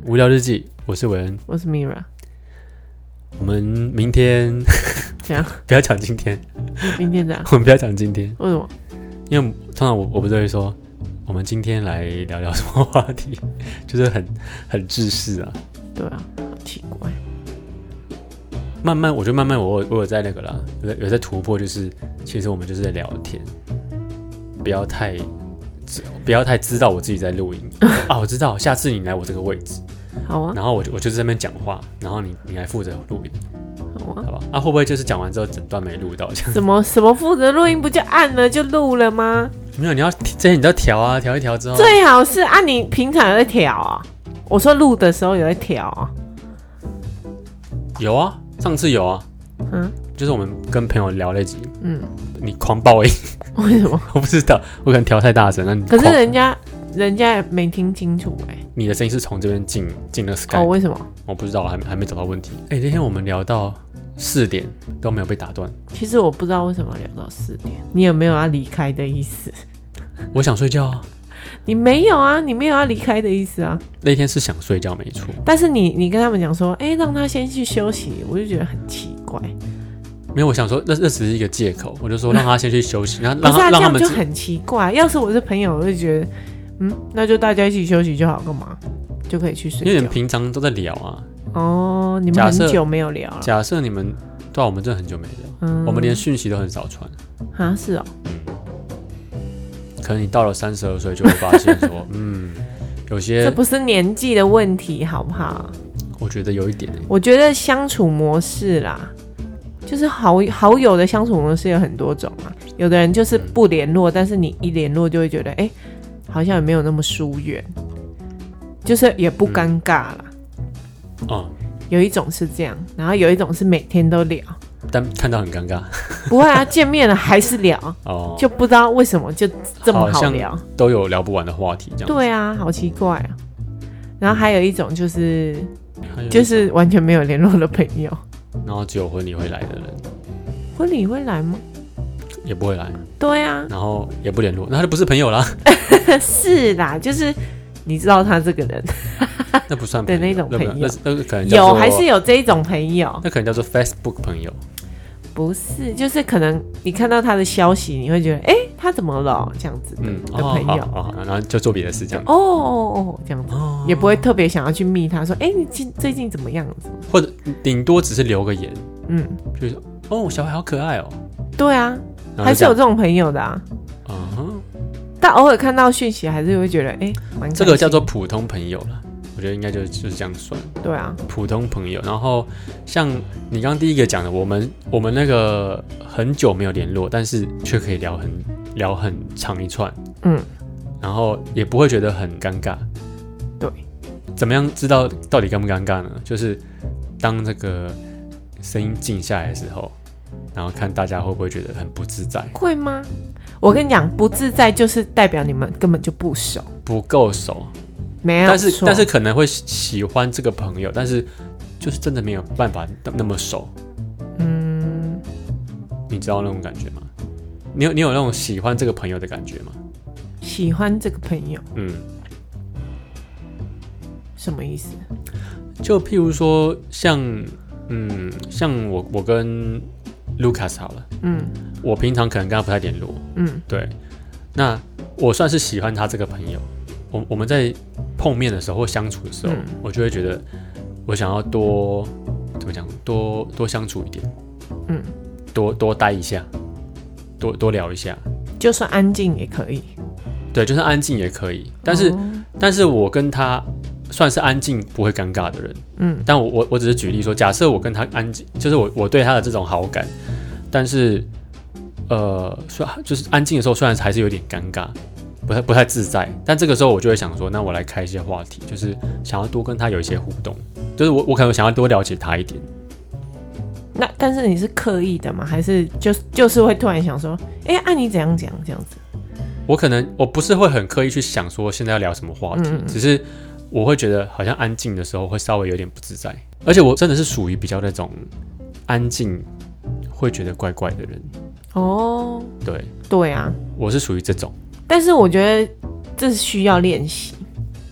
无聊日记，我是韦恩， 我是 Mira。 我们明天怎样？ 不要讲今天， 明天怎样？ 我们不要讲今天， 为什么？ 因为通常我不是会说，我们今天来聊聊什么话题，就是很制式啊。 对啊，好奇怪。 慢慢，我觉得慢慢我有在那个啦，有在突破，就是其实我们就是在聊天，不要太知道我自己在录音啊。我知道，下次你来我这个位置， 好啊， 然后我就是在那边讲话，然后你来负责录音， 好啊， 好吧？啊，会不会就是讲完之后整段没录到这样？ 什么负责录音不就按了就录了吗？ 没有，这些你都要调啊，调一调之后， 最好是按你平常有在调啊。我说录的时候有在调啊。 有啊，上次有啊， 嗯， 就是我们跟朋友聊那集， 嗯， 你狂爆音， 为什么？ 我不知道，我可能调太大声，那你可是人家也没听清楚你的声音是从这边进那 Skype， 为什么？ 我不知道，还没找到问题。那天我们聊到4点都没有被打断， 其实我不知道为什么聊到4点，你有没有要离开的意思？ 我想睡觉啊。 你没有啊，你没有要离开的意思啊。 那天是想睡觉没错， 但是你跟他们讲说，让他先去休息，我就觉得很奇怪。 没有，我想说那只是一个借口，我就说让他先去休息，然后不是啊， 让他们这样就很奇怪。要是我是朋友，我就觉得，那就大家一起休息就好，干嘛就可以去睡觉？ 因为你们平常都在聊啊。 哦，你们很久没有聊了。 假设你们对啊，我们真的很久没聊，我们连讯息都很少传。 啊，是哦。 可能你到了32岁就会发现说，有些这不是年纪的问题，好不好？ 我觉得有一点我觉得相处模式啦，就是好友的相处模式有很多种啊。有的人就是不联络，但是你一联络就会觉得，好像也没有那么疏远，就是也不尴尬啦。有一种是这样，然后有一种是每天都聊， 但看到很尴尬。 不会啊，见面了还是聊，就不知道为什么就这么好聊， 都有聊不完的话题这样。 对啊，好奇怪啊。然后还有一种就是完全没有联络的朋友， 然后只有婚礼会来的人。 婚礼会来吗？ 也不会来。对啊， 然后也不联络，那他就不是朋友啦。 是啦，就是你知道他这个人， 那不算朋友的那种朋友， 那可能叫做还是有这一种朋友， 那可能叫做 Facebook 朋友。 不是，就是可能你看到他的消息，你会觉得，他怎么了？这样子的朋友， 然后就做别的事这样。 这样子，也不会特别想要去密他说，你最近怎么样子？ 或者顶多只是留个言，就是小孩好可爱哦。 对啊，还是有这种朋友的啊。但偶尔看到讯息，还是会觉得，蛮开心。 这个叫做普通朋友了。我觉得应该就是这样算。 对啊， 普通朋友。然后像你刚刚第一个讲的，我们那个很久没有联络，但是却可以聊很长一串，然后也不会觉得很尴尬。 对， 怎么样知道到底尴不尴尬呢？就是当这个声音静下来的时候，然后看大家会不会觉得很不自在？ 会吗？我跟你讲，不自在就是代表你们根本就不熟， 不够熟。 没有错， 但是可能会喜欢这个朋友，但是就是真的没有办法那么熟。你知道那种感觉吗？你有那种喜欢这个朋友的感觉吗？ 喜欢这个朋友，什么意思？ 就譬如说像我跟 Lucas 好了，我平常可能跟他不太联络，对，那我算是喜欢他这个朋友。我们在碰面的时候或相处的时候，我就会觉得我想要多相处一点，多待一下，多聊一下， 就算安静也可以。 对，就算安静也可以。但是我跟他算是安静不会尴尬的人，但我只是举例说，假设我跟他安静，就是我对他的这种好感，但是就是安静的时候，虽然还是有点尴尬。不太自在，但这个时候我就会想说，那我来开一些话题，就是想要多跟他有一些互动，就是我可能想要多了解他一点。 那但是你是刻意的吗？还是就是会突然想说，你怎样讲这样子？ 我不是会很刻意去想说现在要聊什么话题，只是我会觉得好像安静的时候会稍微有点不自在，而且我真的是属于比较那种安静会觉得怪怪的人。对啊，我是属于这种。 但是我觉得这是需要练习，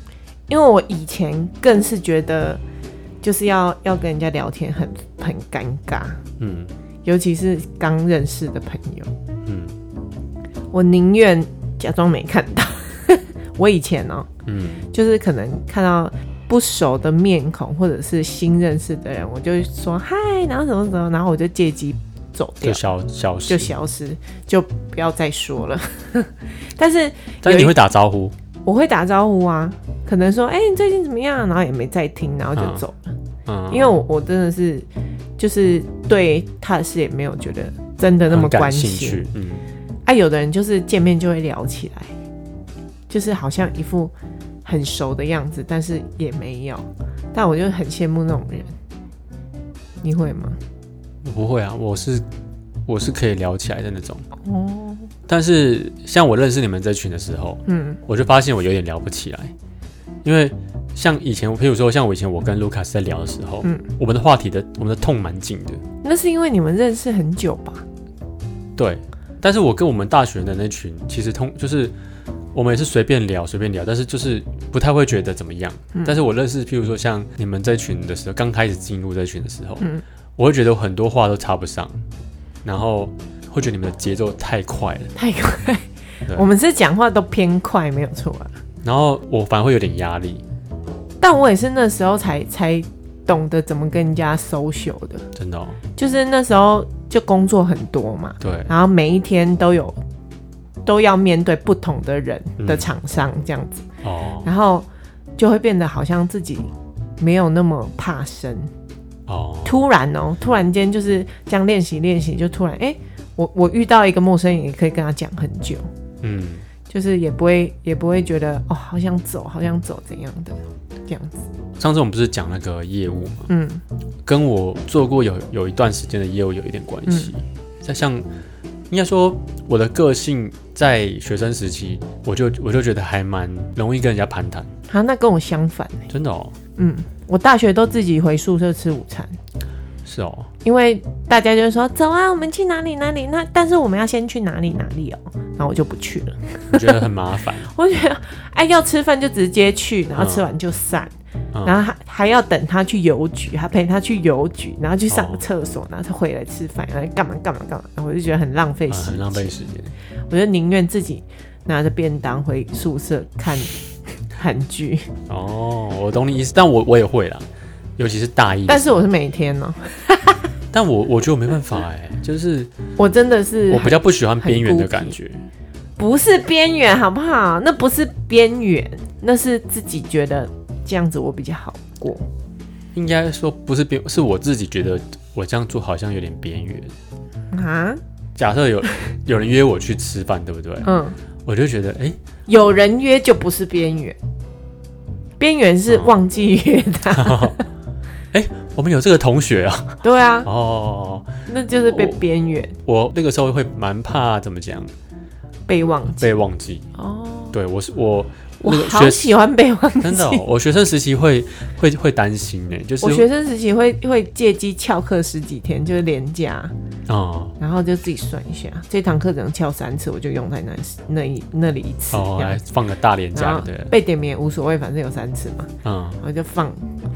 因为我以前更是觉得就是要跟人家聊天很尴尬，尤其是刚认识的朋友，我宁愿假装没看到。我以前就是可能看到不熟的面孔或者是新认识的人，我就说嗨，然后什么什么，然后我就借机走掉，就消失，就不要再说了。但是你会打招呼？ 我会打招呼啊，可能说你最近怎么样，然后也没再听，然后就走了。因为我真的是就是对他的事也没有觉得真的那么关心。有的人就是见面就会聊起来，就是好像一副很熟的样子，但是也没有。但我就很羡慕那种人。你会吗？ 我不会啊，我是可以聊起来的那种。但是像我认识你们这群的时候，我就发现我有点聊不起来，因为像以前，譬如说像我以前我跟 Lucas 在聊的时候，我们的话题我们的痛蛮近的。 那是因为你们认识很久吧？ 对，但是我跟我们大学的那群其实就是我们也是随便聊，但是就是不太会觉得怎么样。但是我认识譬如说像你们这群的时候，刚开始进入这群的时候，我会觉得很多话都插不上，然后会觉得你们的节奏太快了， 太快。我们是讲话都偏快，没有错啊。 然后我反而会有点压力。 但我也是那时候才懂得怎么跟人家 social 的， 真的就是那时候就工作很多嘛， 对， 然后每一天都要面对不同的人的厂商这样子，然后就会变得好像自己没有那么怕生。突然间就是这样练习，就突然我遇到一个陌生人也可以跟他讲很久，就是也不会觉得好想走怎样的这样子。 上次我们不是讲那个业务嘛，跟我做过有一段时间的业务有一点关系。像应该说我的个性在学生时期，我就觉得还蛮容易跟人家攀谈。 那跟我相反真的我大学都自己回宿舍吃午餐。 是因为大家就说走啊，我们去哪里，那但是我们要先去哪里然后我就不去了。 我觉得很麻烦。 我觉得要吃饭就直接去，然后吃完就散，然后还要等他去邮局，还陪他去邮局，然后去上个厕所，然后他回来吃饭，然后干嘛，我就觉得很浪费时间， 很浪费时间。 我就宁愿自己拿着便当回宿舍看韩剧。 我懂你意思，但我也会啦，尤其是大一。 但是我是每天但我觉得我没办法就是我真的是我比较不喜欢边缘的感觉。 不是边缘好不好？那不是边缘，那是自己觉得这样子我比较好过。 应该说不是边，是我自己觉得我这样做好像有点边缘啊。假设有人约我去吃饭，对不对？我就觉得有人约就不是边缘，边缘是忘记约他。 我们有这个同学啊。 对啊。那就是被边缘。 我那个时候会蛮怕怎么讲， 被忘记。对，我好喜欢被忘记。 真的我学生时期会担心就是我学生时期会借机翘课10几天，就是连假然后就自己算一下，这堂课只能翘3次，我就用在那里一次来放个大连假。对， 被点名也无所谓，反正有3次嘛。我就放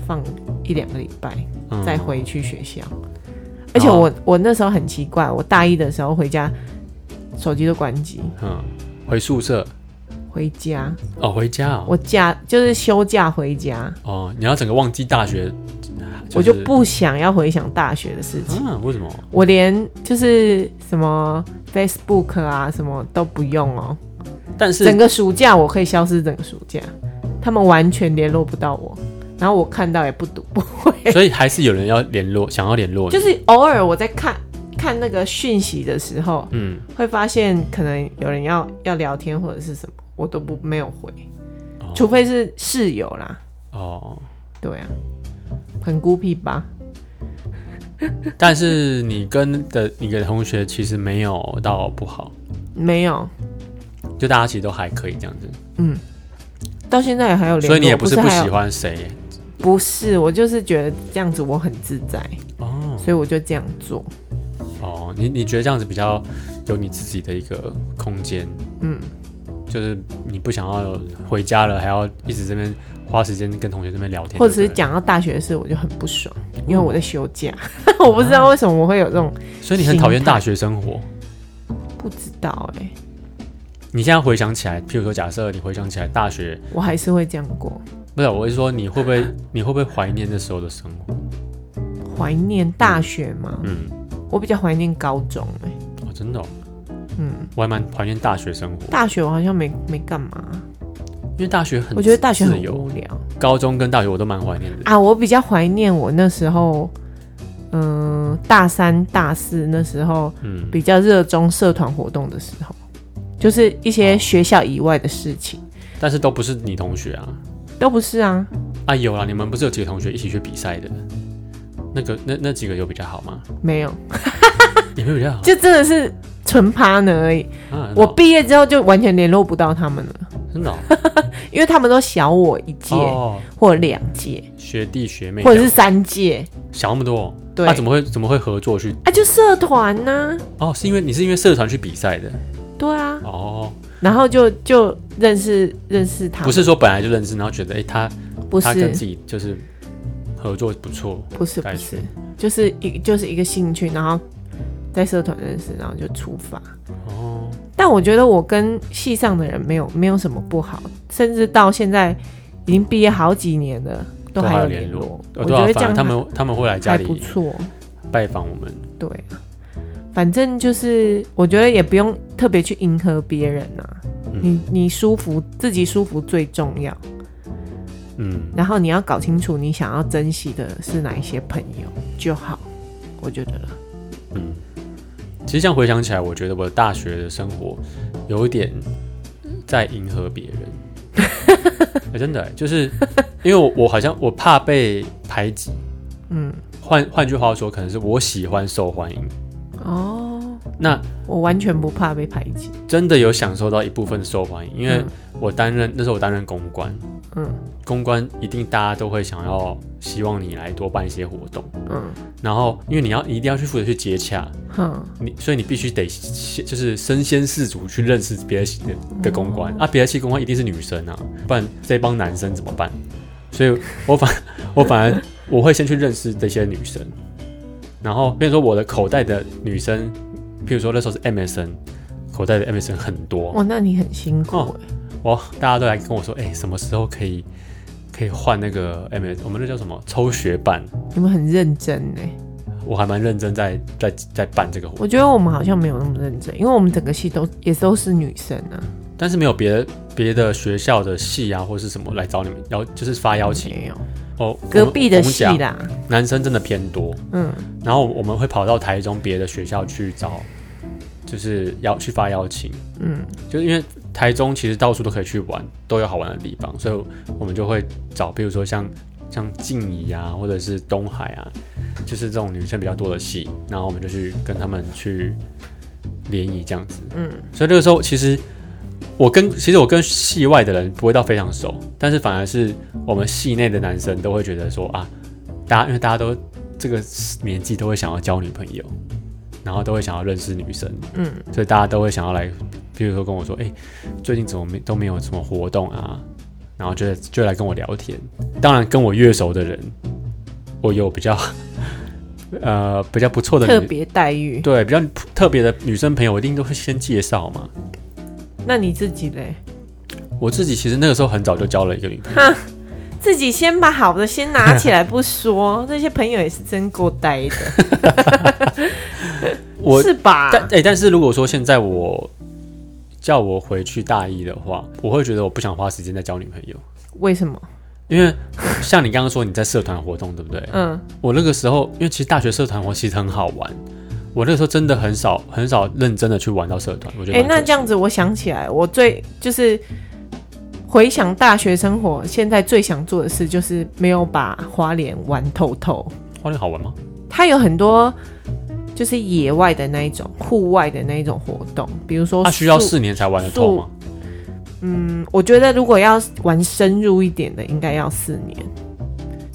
1-2个礼拜再回去学校。而且我那时候很奇怪，我大一的时候回家手机都关机。 回宿舍回家回家我就是休假回家。 你要整个忘记大学。 我就不想要回想大学的事情。 为什么？ 我连就是什么 Facebook 啊什么都不用但是整个暑假我可以消失整个暑假，他们完全联络不到我，然后我看到也不读不回。 所以还是有人要联络，想要联络你。 就是偶尔我在看那个讯息的时候，会发现可能有人要聊天或者是什么，我都没有回，除非是室友啦。对啊，很孤僻吧？ 但是你的同学其实没有到不好， 没有， 就大家其实都还可以这样子。 到现在也还有联络。 所以你也不是不喜欢谁？ 不是，我就是觉得这样子我很自在所以我就这样做。 你觉得这样子比较有你自己的一个空间？ 就是你不想要回家了，还要一直这边花时间跟同学这边聊天， 或者是讲到大学的事，我就很不爽，因为我在休假，我不知道为什么我会有这种， 所以你很讨厌大学生活？ 不知道你现在回想起来，譬如说，假设你回想起来大学， 我还是会这样过。 不是，我是说你会不会怀念那时候的生活？ 怀念大学吗？我比较怀念高中真的我还蛮怀念大学生活。 大学我好像没干嘛， 因为大学很， 我觉得大学很无聊。 高中跟大学我都蛮怀念的啊，我比较怀念我那时候，大三、大四那时候，比较热衷社团活动的时候，就是一些学校以外的事情。 但是都不是你同学啊？ 都不是啊。 啊，有啦，你们不是有几个同学一起去比赛的？那几个有比较好吗？ 没有， 也没有比较好， 就真的是纯趴呢而已。我毕业之后就完全联络不到他们了。 真的因为他们都小我1届或2届， 学弟学妹， 或者是3届， 小那么多。 对， 怎么会合作去？ 就社团呢。 是因为社团去比赛的。 对啊。然后就认识他们。 不是说本来就认识，然后觉得他跟自己就是合作不错。 不是，就是一个兴趣，然后在社团认识，然后就出发。但我觉得我跟系上的人没有什么不好，甚至到现在已经毕业好几年了，都还有联络。我觉得这样他们会来家里还不错， 拜访我们。 对啊，反正就是我觉得也不用特别去迎合别人啊，你舒服，自己舒服最重要。然后你要搞清楚你想要珍惜的是哪一些朋友就好，我觉得了。 其实这样回想起来，我觉得我的大学的生活有一点在迎合别人。真的就是因为我好像我怕被排挤。换句话说，可能是我喜欢受欢迎。那我完全不怕被排挤， 真的有享受到一部分的受欢迎，因为那时候我担任公关。公关一定大家都会希望你来多办一些活动。然后因为你一定要去负责去接洽。所以你必须得就是身先士卒去认识别的系的公关。别的系公关一定是女生啊，不然这帮男生怎么办？所以我反而我会先去认识这些女生，然后比如说我的口袋的女生，譬如说那时候是 MSN， 口袋的 MSN 很多。 那你很辛苦大家都来跟我说，什么时候可以换那个 MSN？ 我们那叫什么抽学办？ 你们很认真我还蛮认真在办这个活动。 我觉得我们好像没有那么认真，因为我们整个系都是女生啊。 但是没有别的学校的系啊，或是什么来找你们就是发邀请。 没有。隔壁的系啦， 男生真的偏多。然后我们会跑到台中别的学校去找，就是要去发邀请。就是因为台中其实到处都可以去玩，都有好玩的地方，所以我们就会找，比如说像静宜啊，或者是东海啊，就是这种女生比较多的系，然后我们就去跟他们去联谊这样子。所以那个时候其实我跟系外的人不会到非常熟，但是反而是我们系内的男生都会觉得说因为大家都这个年纪都会想要交女朋友，然后都会想要认识女生。所以大家都会想要来，比如说跟我说，最近怎么都没有什么活动啊，然后就来跟我聊天。当然跟我越熟的人，我有比较不错的特别待遇。 对，比较特别的女生朋友，我一定都会先介绍嘛。 那你自己嘞？ 我自己其实那个时候很早就交了一个女朋友。 自己先把好的先拿起来不说，这些朋友也是真够呆的。是吧？ 但是如果说现在叫我回去大一的话，我会觉得我不想花时间在交女朋友。 为什么？ 因为像你刚刚说你在社团活动，对不对？我那个时候因为其实大学社团活动其实很好玩，我那个时候真的很少认真的去玩到社团。我觉得那这样子我想起来，我就是回想大学生活，现在最想做的事就是没有把花莲玩透透。 花莲好玩吗？ 它有很多就是野外的那一种、户外的那一种活动，比如说需要4年才玩得透吗？ 我觉得如果要玩深入一点的，应该要4年。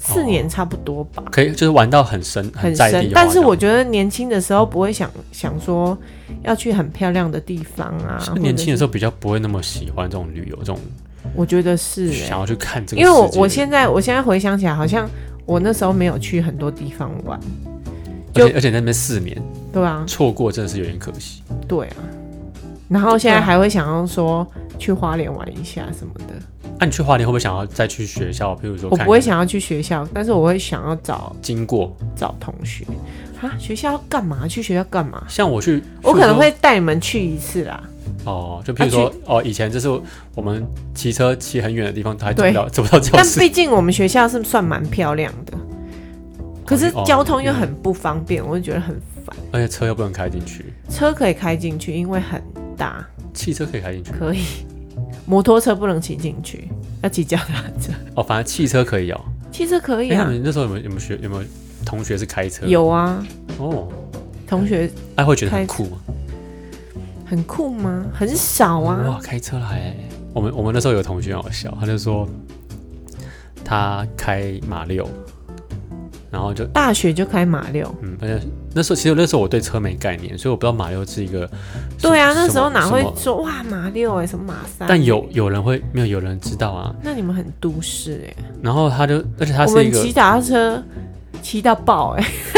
4年差不多吧， 可以就是玩到很深很在地化。 但是我觉得年轻的时候不会想说要去很漂亮的地方啊， 年轻的时候比较不会那么喜欢这种旅游这种。 我觉得是、 想要去看这个世界， 因为我现在回想起来，好像我那时候没有去很多地方玩， 而且那边4年， 对啊， 错过真的是有点可惜。 对啊，然后现在还会想要说去花莲玩一下什么的。 你去花莲会不会想要再去学校？譬如说， 我不会想要去学校，但是我会想要找同学。学校要干嘛？去学校干嘛？ 像我可能会带你们去一次啦。 就譬如说，以前就是我们骑车骑很远的地方，还走不到教室。 但毕竟我们学校是算蛮漂亮的，可是交通又很不方便，我就觉得很烦。 而且车又不能开进去。 车可以开进去，因为很大。 汽车可以开进去？ 可以。摩托车不能骑进去，要骑脚踏车。 反正汽车可以哦。 汽车可以啊。 你那时候有没有同学是开车？ 有啊。同学会觉得很酷吗？ 很酷吗？很少啊。 哇，开车来！我们那时候有同学很好笑，他就说他开马六，然后就大学就开马六。 而且那时候我对车没概念，所以我不知道马六是一个。 对啊，那时候哪会说哇马六什么马三？ 但有人会没有？有人知道啊。 那你们很都市然后而且他是一个我们骑脚踏车骑到爆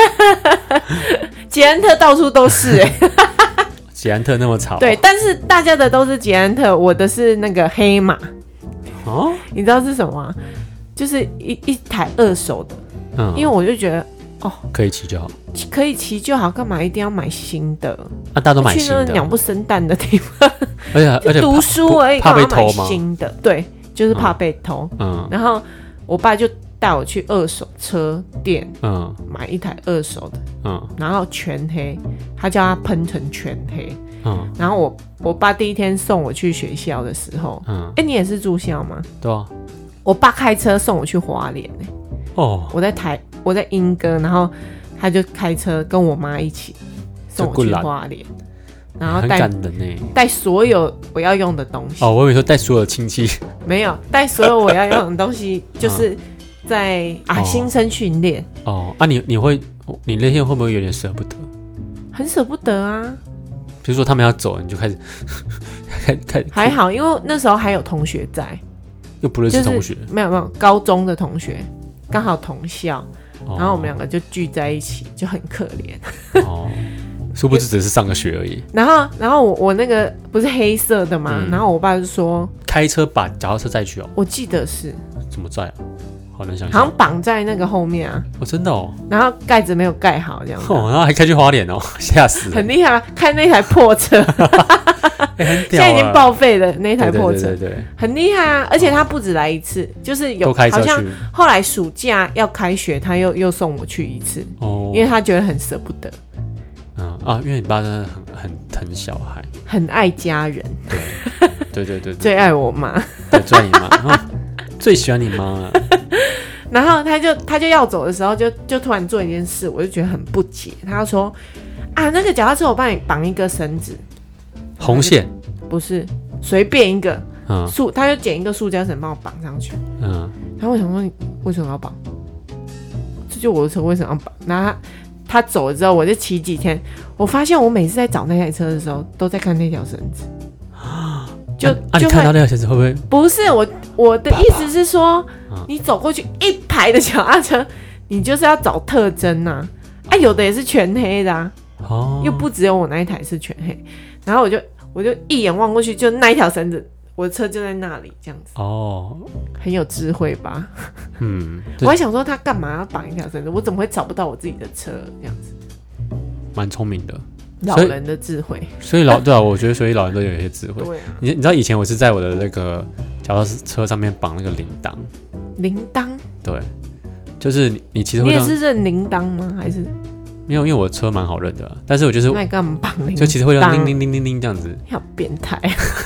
捷安特到处都是捷安特那么吵。 对，但是大家的都是捷安特，我的是那个黑马。你知道是什么吗？就是一台2手的。因为我就觉得可以骑就好， 可以骑就好，干嘛一定要买新的？ 大家都买新的， 去那鸟不生蛋的地方， 而且读书而已， 怕被偷吗？ 新的，对，就是怕被偷。然后我爸就带我去2手车店，买一台2手的，然后全黑，他叫他喷成全黑。然后我爸第一天送我去学校的时候，你也是住校吗？ 对啊， 我爸开车送我去花莲我在莺歌，然后他就开车跟我妈一起送我去花莲，然后带所有我要用的东西。 我以为说带所有亲戚， 没有带所有我要用的东西，就是在新生训练。 你那天会不会有点舍不得？ 很舍不得啊。 比如说他们要走，你就开始还好，因为那时候还有同学在， 又不认识同学， 没有高中的同学刚好同校。然后我们2个就聚在一起，就很可怜。 殊不知只是上个学而已。 然后我那个不是黑色的嘛，然后我爸就说开车把脚踏车载去我记得是怎么载啊？好难想象， 好像绑在那个后面啊。 真的然后盖子没有盖好这样子。 然后还开去花莲吓死了。 很厉害，开那台破车。 很屌现在已经报废了那台破车， 对， 很厉害啊！而且他不止来一次，就是有好像后来暑假要开学，他又送我去一次，因为他觉得很舍不得。 因为你爸真的很疼小孩， 很爱家人。 对， 最爱我妈， 最爱你妈，最喜欢你妈了。 然后他就要走的时候，就突然做一件事，我就觉得很不解。他说那个脚踏车我帮你绑一个绳子。 红线不是随便一个他就捡一个塑胶绳帮我绑上去。然后我想说你为什么要绑？这就我的车为什么要绑？然后他走了之后，我就骑几天，我发现我每次在找那台车的时候，都在看那条绳子。就你看到那条绳子会不会？ 不是我的意思是说，你走过去一排的脚踏车，你就是要找特征有的也是全黑的又不只有我那一台是全黑。然后我就一眼望过去，就那一条绳子，我的车就在那里，这样子。很有智慧吧？我还想说他干嘛要绑一条绳子？我怎么会找不到我自己的车？这样子， 蛮聪明的， 老人的智慧。 所以对啊，我觉得所以老人都有一些智慧。对你知道以前我是在我的那个脚踏车上面绑那个铃铛。 铃铛？对， 就是你其实会。 你也是认铃铛吗？还是？ 没有，因为我的车蛮好认的，但是我就是那你干嘛绑铃铛？ 就其实会让铃铃铃铃铃这样子。 你好变态！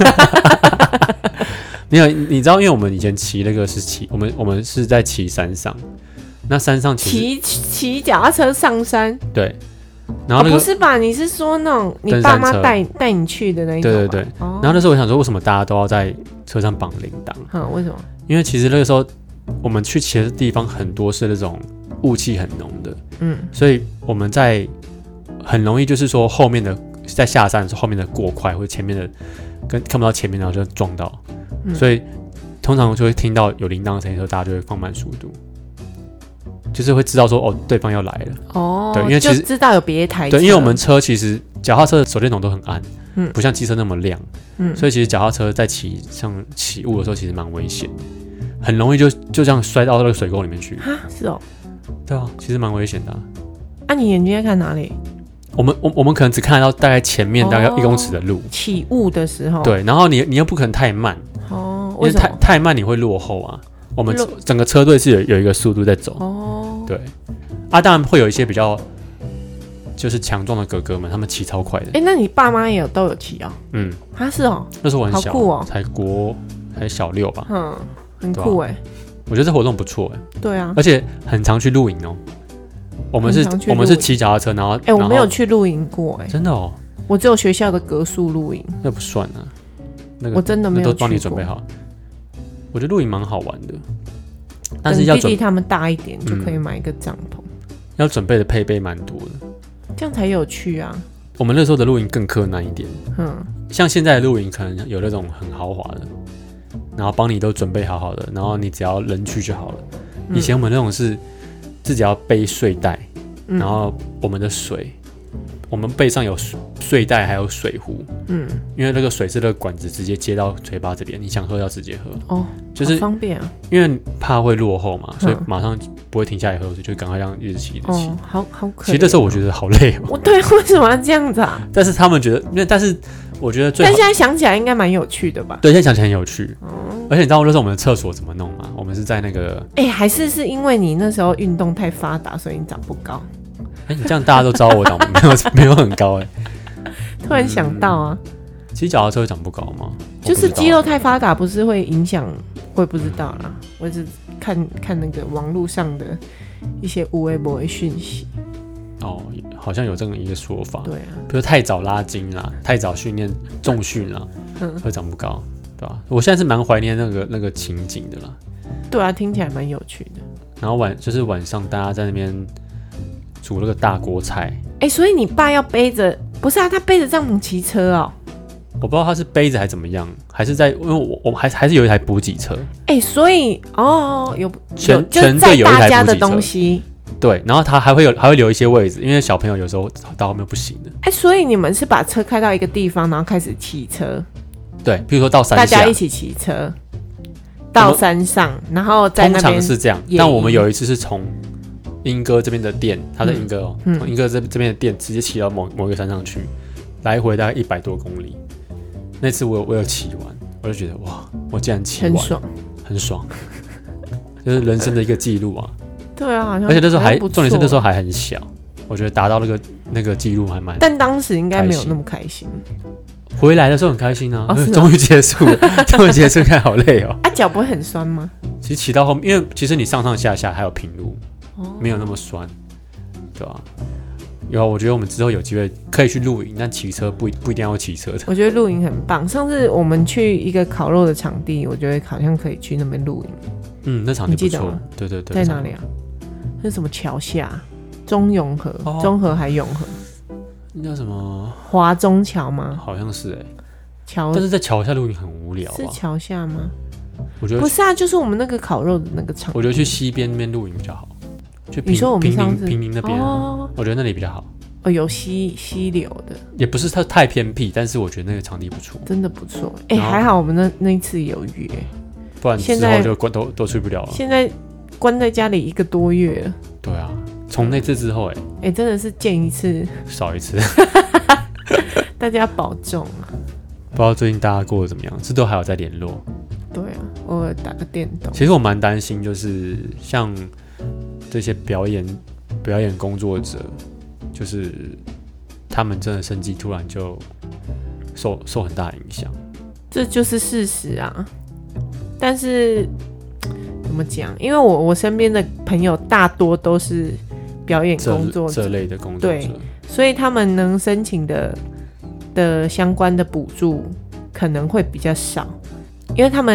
没有，你知道，因为我们以前骑那个是我们是在骑山上，那山上骑脚踏车上山。 对，然后不是吧？你是说那种你爸妈带你去的那一种？ 对。然后那时候我想说，为什么大家都要在车上绑铃铛？ 为什么？ 因为其实那个时候我们去骑的地方很多是那种雾气很浓的，所以我们在很容易就是说后面的在下山的时候，后面的过快或者前面的看不到前面，然后就撞到，所以通常就会听到有铃铛的声音的时候，大家就会放慢速度，就是会知道说对方要来了。对，因为其实就知道有别台车。 对，因为我们车其实脚踏车的手电筒都很暗，不像机车那么亮，所以其实脚踏车在起雾的时候其实蛮危险的，很容易就这样摔到那个水沟里面去。 是哦。 对啊，其实蛮危险的。 你眼睛在看哪里？ 我们可能只看得到大概前面大概1公尺的路。起雾的时候。 对，然后你又不可能太慢。因为太慢你会落后啊。我们整个车队是有一个速度在走。对。当然会有一些比较就是强壮的哥哥们，他们骑超快的。 那你爸妈都有骑哦？是哦。 那时候我很小， 好酷哦， 才小6吧。 很酷哎。 我觉得这活动不错哎。 对啊。 而且很常去露营哦。我们是骑脚踏车，然后我没有去露营过哎。 真的哦。 我只有学校的格宿露营。 那不算啊。 我真的没有去过。 都帮你准备好。我觉得露营蛮好玩的，但是要弟弟他们大一点就可以买一个帐篷。 要准备的配备蛮多的， 这样才有趣啊。 我们那时候的露营更困难一点。像现在的露营可能有那种很豪华的，然后帮你都准备好好的，然后你只要人去就好了。以前我们那种是自己要背睡袋，然后我们的水，我们背上有睡袋还有水壶，因为那个水是那个管子直接接到嘴巴这边，你想喝要直接喝。就是方便啊。 因为怕会落后嘛，所以马上不会停下来喝水，就赶快这样一直骑。 好可怜。 其实那时候我觉得好累哦。 对，为什么要这样子啊？ 但是他们觉得，但是我觉得最好。 但现在想起来应该蛮有趣的吧？ 对，现在想起来很有趣。而且你知道那时候我们的厕所怎么弄吗？我们是在那个…… 还是因为你那时候运动太发达，所以你长不高。 你这样大家都知道我长没有很高突然想到啊， 骑脚踏车会长不高吗？ 就是肌肉太发达，不是会影响？我也不知道啦，我只看那个网络上的一些无微博的讯息。 好像有这么一个说法。 对啊， 比如太早拉筋啦，太早训练重训啦，会长不高，对吧？我现在是蛮怀念那个情景的啦。 对啊，听起来蛮有趣的。 然后晚上大家在那边煮那个大锅菜。 所以你爸要背着，不是啊？他背着帐篷骑车哦。 我不知道他是背着还怎么样，还是因为我还是有一台补给车。 所以有全队有一台补给车的东西。 对，然后他还会留一些位置，因为小朋友有时候到后面不行的。 所以你们是把车开到一个地方，然后开始骑车。 对，譬如说到山下， 大家一起骑车到山上，然后在那边。 通常是这样，但我们有一次是从莺歌这边的店，他的莺歌从莺歌这边的店直接骑到某一个山上去，来回大概100多公里。那次我有骑完，我就觉得哇，我竟然骑完，很爽，就是人生的一个记录啊。 对啊，好像。 而且那时候重点是那时候还很小，我觉得达到那个记录还蛮。 但当时应该没有那么开心。 回来的时候很开心啊，终于结束了，终于结束，看好累哦。 脚不会很酸吗？ 其实骑到后面，因为其实你上上下下还有平路，没有那么酸，对吧？我觉得我们之后有机会可以去露营，但骑车不一定要骑车的。 我觉得露营很棒。上次我们去一个烤肉的场地，我觉得好像可以去那边露营。 那场地不错。对对对。 在哪里啊？那什么桥下？中永和、中和还永和？ 那叫什么？ 华中桥吗？ 好像是桥。 但是在桥下露营很无聊。 是桥下吗？ 我觉得不是啊，就是我们那个烤肉的那个场地。 我觉得去西边那边露营比较好。 你说我们上次平民那边，我觉得那里比较好。 有溪流的， 也不是它太偏僻，但是我觉得那个场地不错， 真的不错。还好我们那一次有约， 不然之后就都去不了了。 现在关在家里1个多月了。 对啊，从那次之后， 真的是见一次少一次。 大家保重啊！ 不知道最近大家过得怎么样？是都还有在联络？ 对啊，偶尔打个电动。 其实我蛮担心，就是像这些表演工作者，就是他们真的生计突然就受很大影响， 这就是事实啊。但是怎么讲？因为我身边的朋友大多都是表演工作者这类的工作者， 对，所以他们能申请的相关的补助可能会比较少，因为他们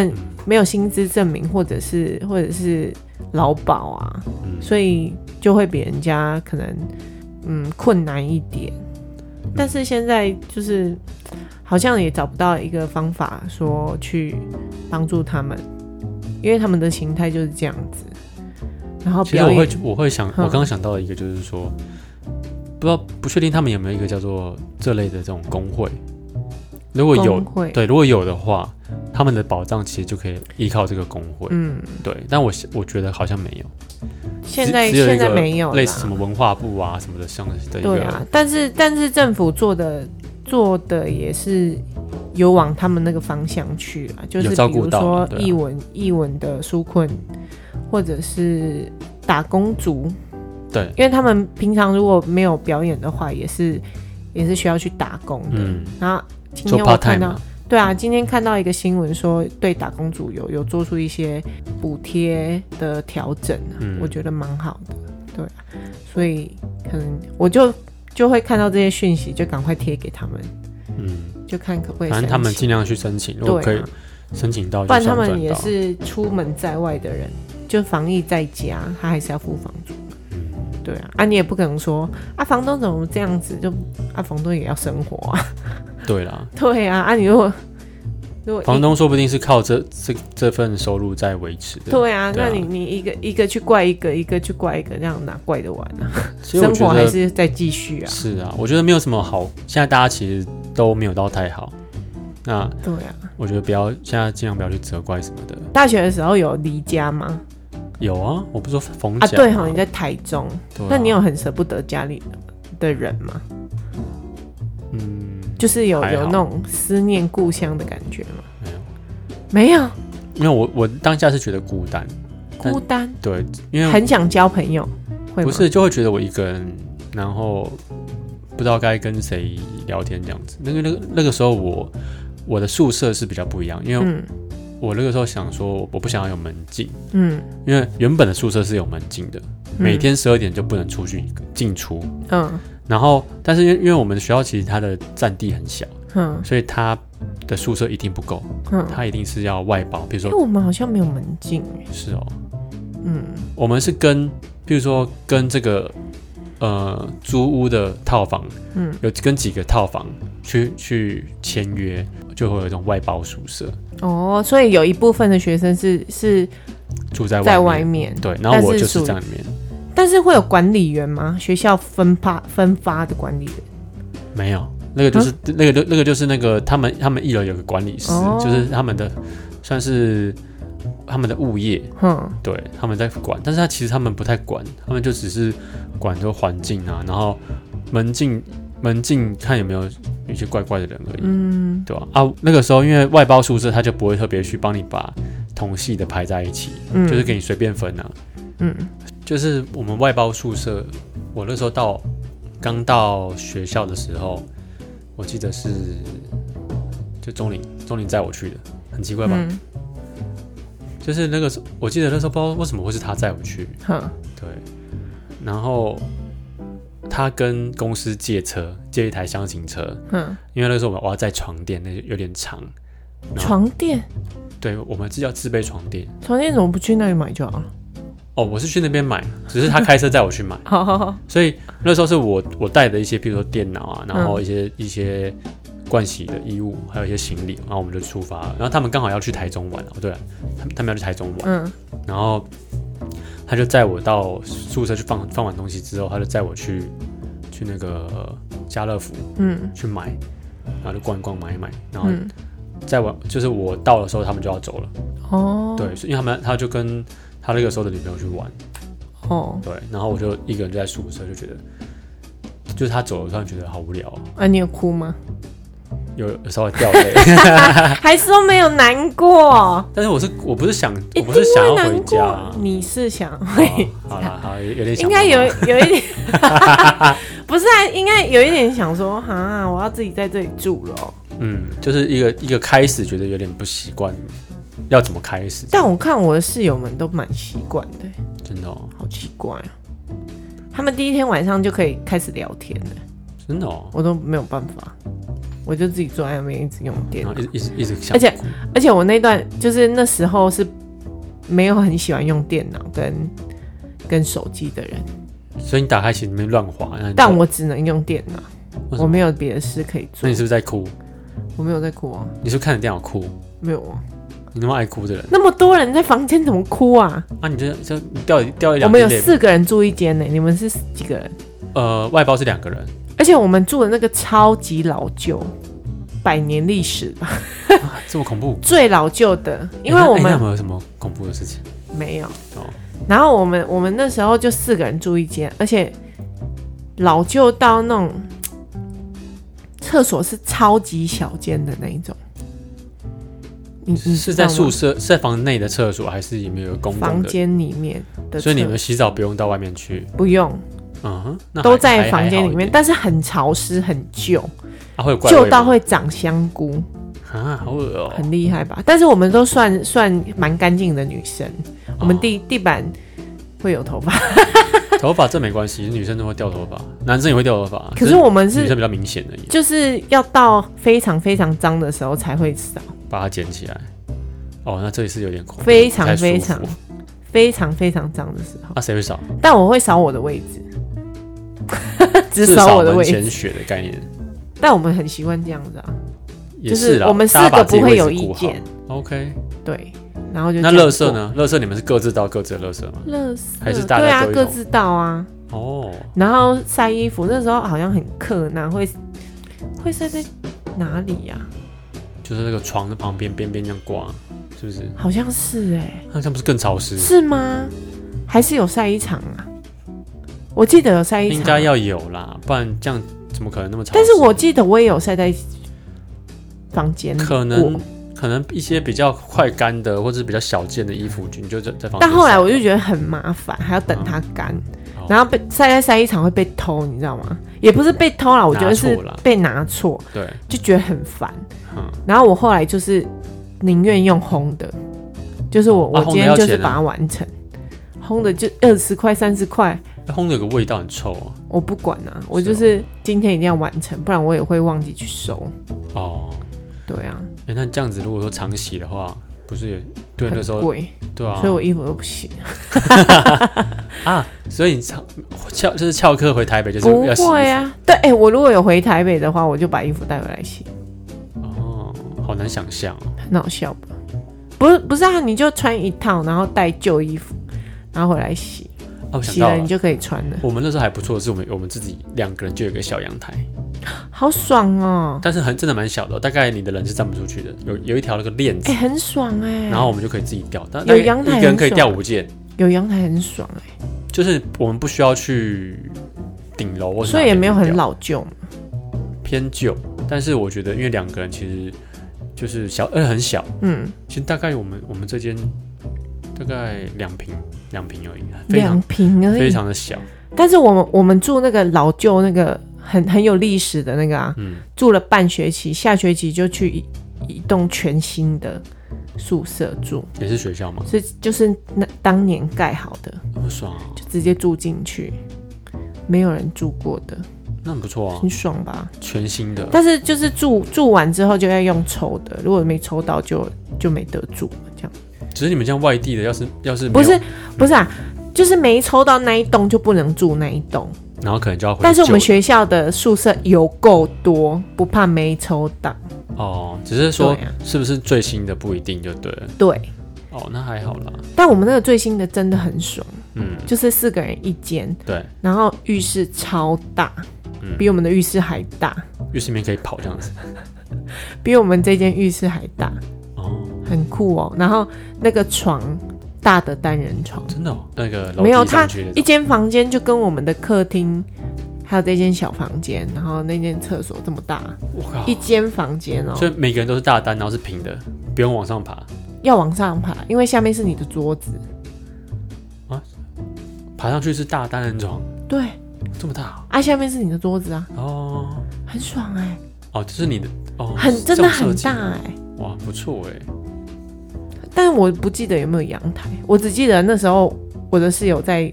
没有薪资证明，或者是劳保啊，所以就会比人家可能困难一点。但是现在就是好像也找不到一个方法说去帮助他们，因为他们的形态就是这样子。然后表演， 其实我会想，我刚刚想到的一个就是说，不确定他们有没有一个叫做这类的这种工会。如果有，对，如果有的话，他们的保障其实就可以依靠这个工会。对。但我觉得好像没有， 现在没有类似什么文化部啊什么的这样的一个。 对啊，但是政府做的也是有往他们那个方向去啊，就是比如说艺文的纾困，或者是打工族。 对， 因为他们平常如果没有表演的话，也是需要去打工的。然后今天我看到，对啊，今天看到一个新闻说，对打工族有做出一些补贴的调整，我觉得蛮好的。对啊，所以可能我就会看到这些讯息，就赶快贴给他们。就看可不可以申请。 反正他们尽量去申请，如果可以申请到就算赚到， 不然他们也是出门在外的人，就防疫在家，他还是要付房租。对啊，你也不可能说房东怎么这样子，就房东也要生活啊。 对啦， 对啊，你如果房东说不定是靠这份收入在维持的。 对啊，那你一个去怪一个，一个去怪一个，这样哪怪得完啊？生活还是在继续啊。 是啊，我觉得没有什么好，现在大家其实都没有到太好。那对啊， 我觉得现在尽量不要去责怪什么的。 大学的时候有离家吗？ 有啊，我不是说逢甲对哈，你在台中，那你有很舍不得家里的人吗？就是有那种思念故乡的感觉吗？没有， 因为我当下是觉得孤单，对，因为很想交朋友，会吗？ 不是就会觉得我一个人，然后不知道该跟谁聊天这样子。那个时候我的宿舍是比较不一样，因为我那个时候想说，我不想要有门禁，因为原本的宿舍是有门禁的，每天12点就不能出去进出，然后但是因为我们的学校其实它的占地很小，所以它的宿舍一定不够，它一定是要外包，比如说， 因为我们好像没有门禁， 是哦，我们是比如说跟这个租屋的套房，有跟几个套房去签约，就会有一种外包宿舍。 所以有一部分的学生是住在外面，对，然后我就是在里面。 但是会有管理员吗？学校分发的管理员？ 没有，那个就是那个他们1楼有个管理师，就是他们的算是他们的物业，对，他们在管，但是其实他们不太管，他们就只是管这个环境啊，然后门禁看有没有一些怪怪的人而已，对吧？那个时候因为外包宿舍，他就不会特别去帮你把同系的排在一起，就是给你随便分啊，就是我们外包宿舍，我那时候刚到学校的时候，我记得是就钟林载我去的，很奇怪吧？就是那个我记得那时候不知道为什么会是他载我去，对，然后他跟公司借一台箱型车，因为那时候我要载床垫，那有点长。 床垫？ 对，我们是要自备床垫。 床垫怎么不去那里买就好了？ 我是去那边买，只是他开车载我去买。好，所以那时候是我带的一些，比如说电脑啊，然后一些盥洗的衣物，还有一些行李，然后我们就出发了。然后他们刚好要去台中玩，对了，他们要去台中玩，然后他就载我到宿舍去放完东西之后，他就载我去那个家乐福，去买，然后就逛一逛买一买，然后载完就是我到的时候，他们就要走了。对，因为他就跟他那个时候的女朋友去玩，对，然后我就一个人就在宿舍，就觉得就是他走了，突然觉得好无聊。 你有哭吗？ 有稍微掉泪， 还是都没有难过。 但是我不是想要回家， 你是想回家？ 好，有点想， 应该有一点，不是应该有一点想说，我要自己在这里住了。 就是一个开始觉得有点不习惯，要怎么开始？ 但我看我的室友们都蛮习惯的， 真的好奇怪啊！他们第一天晚上就可以开始聊天了， 真的我都没有办法。 我就自己坐在那边一直用电脑， 然后一直想， 而且我那段就是那时候是没有很喜欢用电脑跟手机的人， 所以你打开其实里面乱滑， 但我只能用电脑，我没有别的事可以做。 那你是不是在哭？ 我没有在哭啊。 你是不是看着电脑哭？ 没有啊。 你那么爱哭的人， 那么多人在房间怎么哭啊？ 啊，你就掉一两。 我们有4个人住一间呢，你们是几个人？ 外包是2个人， 而且我们住的那个超级老旧，100年历史吧， 这么恐怖？ 最老旧的，因为我们有没有什么恐怖的事情？ 没有。然后我们那时候就4个人住一间，而且老旧到那种厕所是超级小间的那一种。你是在宿舍，是在房内的厕所，还是里面有公共的房间里面的？ 所以你们洗澡不用到外面去？ 不用，都在房间里面，但是很潮湿，很旧， 会有怪味吗？ 旧到会长香菇啊，好恶哦， 很厉害吧？但是我们都算蛮干净的女生，我们地板会有头发。 头发这没关系，女生都会掉头发，男生也会掉头发。 可是我们是女生比较明显而已， 就是要到非常非常脏的时候才会扫， 把它捡起来。那这里是有点恐怖， 非常非常非常非常脏的时候。 谁会扫？ 但我会扫我的位置，只扫我的位置。 前血的概念。 但我们很习惯这样子啊， 也是啦， 就是我们4个不会有意见。 OK， 对。然后就那垃圾呢？垃圾你们是各自倒各自的垃圾吗？ 垃圾还是大家都各自倒啊。然后晒衣服，那时候好像很困难，会晒在哪里呀？ 就是那个床的旁边边边这样挂，是不是？ 好像是那这样不是更潮湿？ 是吗？还是有晒衣场啊？我记得有晒衣场， 应该要有啦，不然这样怎么可能那么潮湿？ 但是我记得我也有晒在房间， 可能一些比较快干的或者是比较小件的衣服，你就在房间。 但后来我就觉得很麻烦，还要等它干，然后晒在晒衣场会被偷，你知道吗？也不是被偷啦，我觉得是被拿错， 对， 就觉得很烦。然后我后来就是宁愿用烘的，就是我今天就是把它完成，烘的就20块30块。 烘的有个味道很臭啊！ 我不管啊，我就是今天一定要完成，不然我也会忘记去收。对啊。 那这样子如果说常洗的话，不是也对那时候贵？对啊，所以我衣服都不洗。 所以你就是翘课回台北就是要洗？不会啊，对，我如果有回台北的话，我就把衣服带回来洗。 好难想象哦， 很好笑吧？不是啊，你就穿一套，然后带旧衣服，然后回来洗。洗了你就可以穿了。 我们那时候还不错的是，我们自己2个人就有一个小阳台， 好爽哦！ 但是真的蛮小的，大概你的人是站不出去的，有一条那个链子， 很爽然后我们就可以自己吊， 有阳台， 一个人可以吊5件， 有阳台很爽就是我们不需要去顶楼， 所以也没有很老旧嘛， 偏旧。但是我觉得，因为2个人其实就是很小，其实大概我们这间大概2坪而已 ，2坪而已， 非常的小。 但是我们住那个老旧那个很有历史的那个住了半学期，下学期就去一栋全新的宿舍住。 也是学校吗？ 就是当年盖好的， 很爽就直接住进去，没有人住过的。 那很不错啊， 很爽吧？ 全新的。 但是就是住完之后就要用抽的，如果没抽到就没得住这样。 只是你们这样外地的，要是不是啊，就是没抽到那一栋就不能住那一栋， 然后可能就要回。 但是我们学校的宿舍有够多，不怕没抽到。 只是说是不是最新的不一定就对了。 对。 那还好啦。 但我们那个最新的真的很爽，就是4个人一间， 对， 然后浴室超大，比我们的浴室还大， 浴室里面可以跑这样子， 比我们这间浴室还大。很酷哦，然后那个床大的单人床， 真的那个没有，它一间房间就跟我们的客厅还有这间小房间，然后那间厕所这么大，一间房间哦， 所以每个人都是大单，然后是平的，不用往上爬， 要往上爬，因为下面是你的桌子爬上去是大单人床， 对， 这么大下面是你的桌子很爽这是你的真的很大哇，不错但是我不记得有没有阳台，我只记得那时候我的室友在，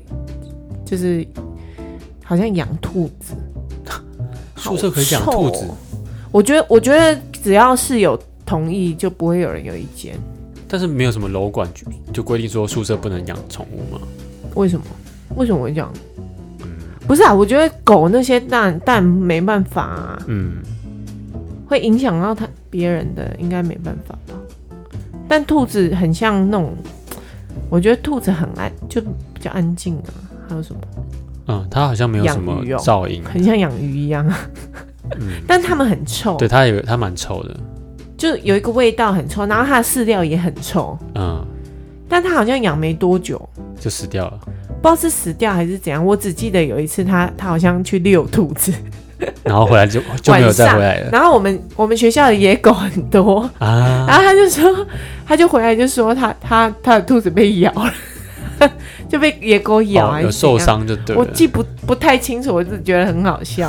就是好像养兔子， 宿舍可以养兔子， 我觉得只要是有同意，就不会有人有意见。 但是没有什么楼管就规定说宿舍不能养宠物吗？ 为什么？为什么会这样？不是啊，我觉得狗那些但没办法啊。会影响到别人的，应该没办法吧？但兔子很像那种，我觉得兔子很就比较安静啊。还有什么？它好像没有什么噪音， 很像养鱼一样。但它们很臭。 对，它蛮臭的。 就有一个味道很臭，然后它的饲料也很臭，但它好像养没多久就死掉了， 不知道是死掉还是怎样。我只记得有一次它好像去遛兔子， 然后回来就没有再回来了。 然后我们学校的野狗很多啊，然后他就回来就说他的兔子被咬了，就被野狗咬还是有受伤就对了。 我记不太清楚，我只觉得很好笑。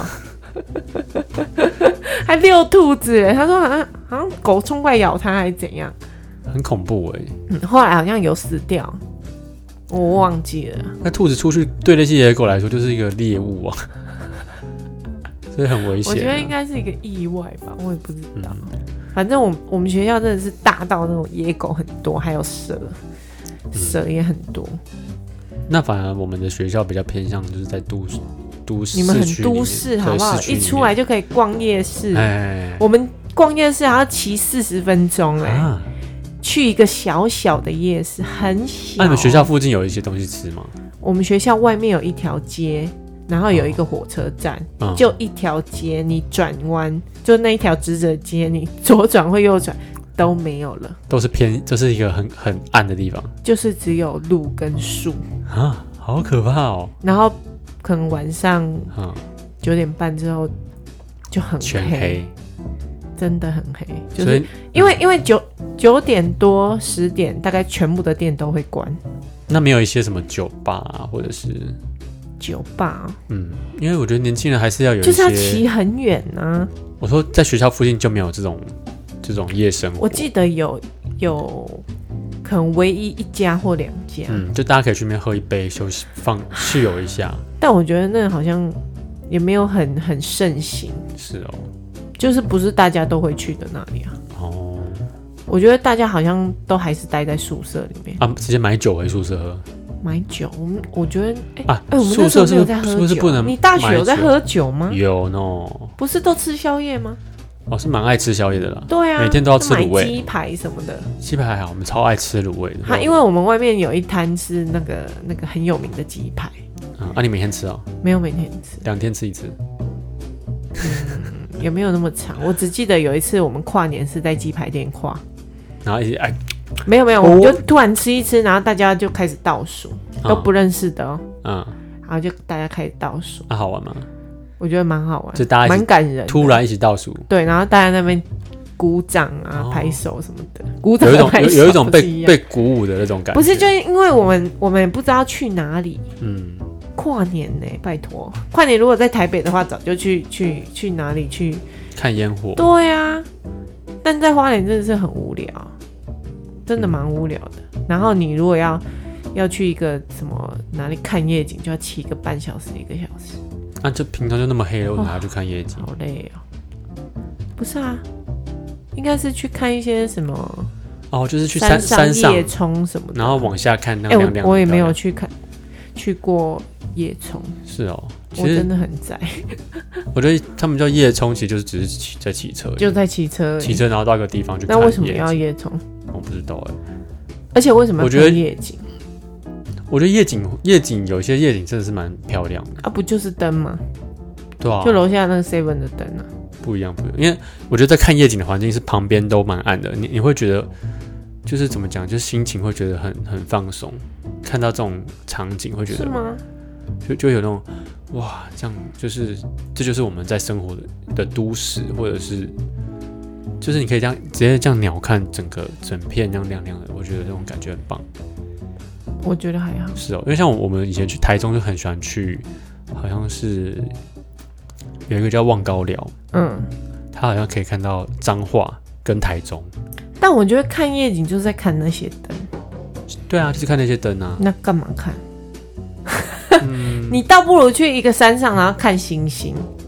还遛兔子，他说好像狗冲过来咬他还是怎样， 很恐怖后来好像有死掉，我忘记了。 那兔子出去对那些野狗来说就是一个猎物啊，所以很危险。 我觉得应该是一个意外吧，我也不知道。反正我们学校真的是大到那种野狗很多，还有蛇也很多。那反而我们的学校比较偏向就是在都市你们很都市好不好？一出来就可以逛夜市。我们逛夜市还要骑40分钟去一个小小的夜市，很小。 你们学校附近有一些东西吃吗？ 我们学校外面有一条街，然后有一个火车站，就一条街，你转弯就那一条直着街，你左转或右转都没有了， 都是这是一个很暗的地方， 就是只有路跟树好可怕哦。 然后可能晚上9点半之后就很全黑， 真的很黑，就是因为9点多10点，大概全部的店都会关。 那没有一些什么酒吧或者是酒吧？ 因为我觉得年轻人还是要有一些， 就是要骑很远啊。 我说在学校附近就没有这种夜生活。 我记得有可能唯一1家或2家， 就大家可以去那边喝一杯休息室友一下。 但我觉得那好像也没有很盛行。 是哦， 就是不是大家都会去的那里啊。我觉得大家好像都还是待在宿舍里面直接买酒回宿舍喝。 买酒，我觉得我们那时候没有在喝酒， 是不是不能？ 你大学有在喝酒吗？ 有呢。不是都吃宵夜吗？ 是蛮爱吃宵夜的啦。 对啊， 每天都要吃卤味、 鸡排什么的。 鸡排还好，我们超爱吃卤味的。 因为我们外面有一摊是那个很有名的鸡排。 你每天吃哦？ 没有每天吃 ，2天吃一次。 也没有那么长。我只记得有一次我们跨年是在鸡排店跨， 然后一起没有，我们就突然吃一吃，然后大家就开始倒数，都不认识的然后就大家开始倒数。 好玩吗？ 我觉得蛮好玩， 就大家蛮感人的， 突然一起倒数。 对，然后大家在那边鼓掌拍手什么的，鼓掌有一种被鼓舞的那种感觉。 不是，就是因为我们也不知道去哪里。跨年呢，拜托，跨年如果在台北的话，早就去哪里去看烟火。 对啊，但在花莲真的是很无聊，真的蛮无聊的。然后你如果要去一个什么哪里看夜景，就要骑个半小时1个小时。 就平常就那么黑了，为什么还要去看夜景？ 好累哦。不是啊，应该是去看一些什么就是去山上夜冲什么的， 然后往下看那个亮亮的。 我也没有去过夜冲。 是哦， 我真的很宅。 我觉得他们叫夜冲，其实就是只是在骑车， 就在骑车， 然后到一个地方去看。 那为什么要夜冲？ 我不知道而且为什么要看夜景？ 我觉得夜景有些夜景真的是蛮漂亮的不就是灯吗？ 对啊， 就楼下那个 7 的灯不一样，因为我觉得在看夜景的环境是旁边都蛮暗的，你会觉得就是怎么讲，就心情会觉得很放松。看到这种场景会觉得是吗？ 就有那种哇，这样这就是我们在生活的都市，或者是就是你可以这样直接这样鸟瞰整片这样亮亮的，我觉得这种感觉很棒。 我觉得还好。 是哦，因为像我们以前去台中就很喜欢去，好像是有一个叫望高寮，它好像可以看到彰化跟台中。 但我觉得看夜景就是在看那些灯。 对啊，就是看那些灯啊。 那干嘛看？你倒不如去一个山上，然后看星星。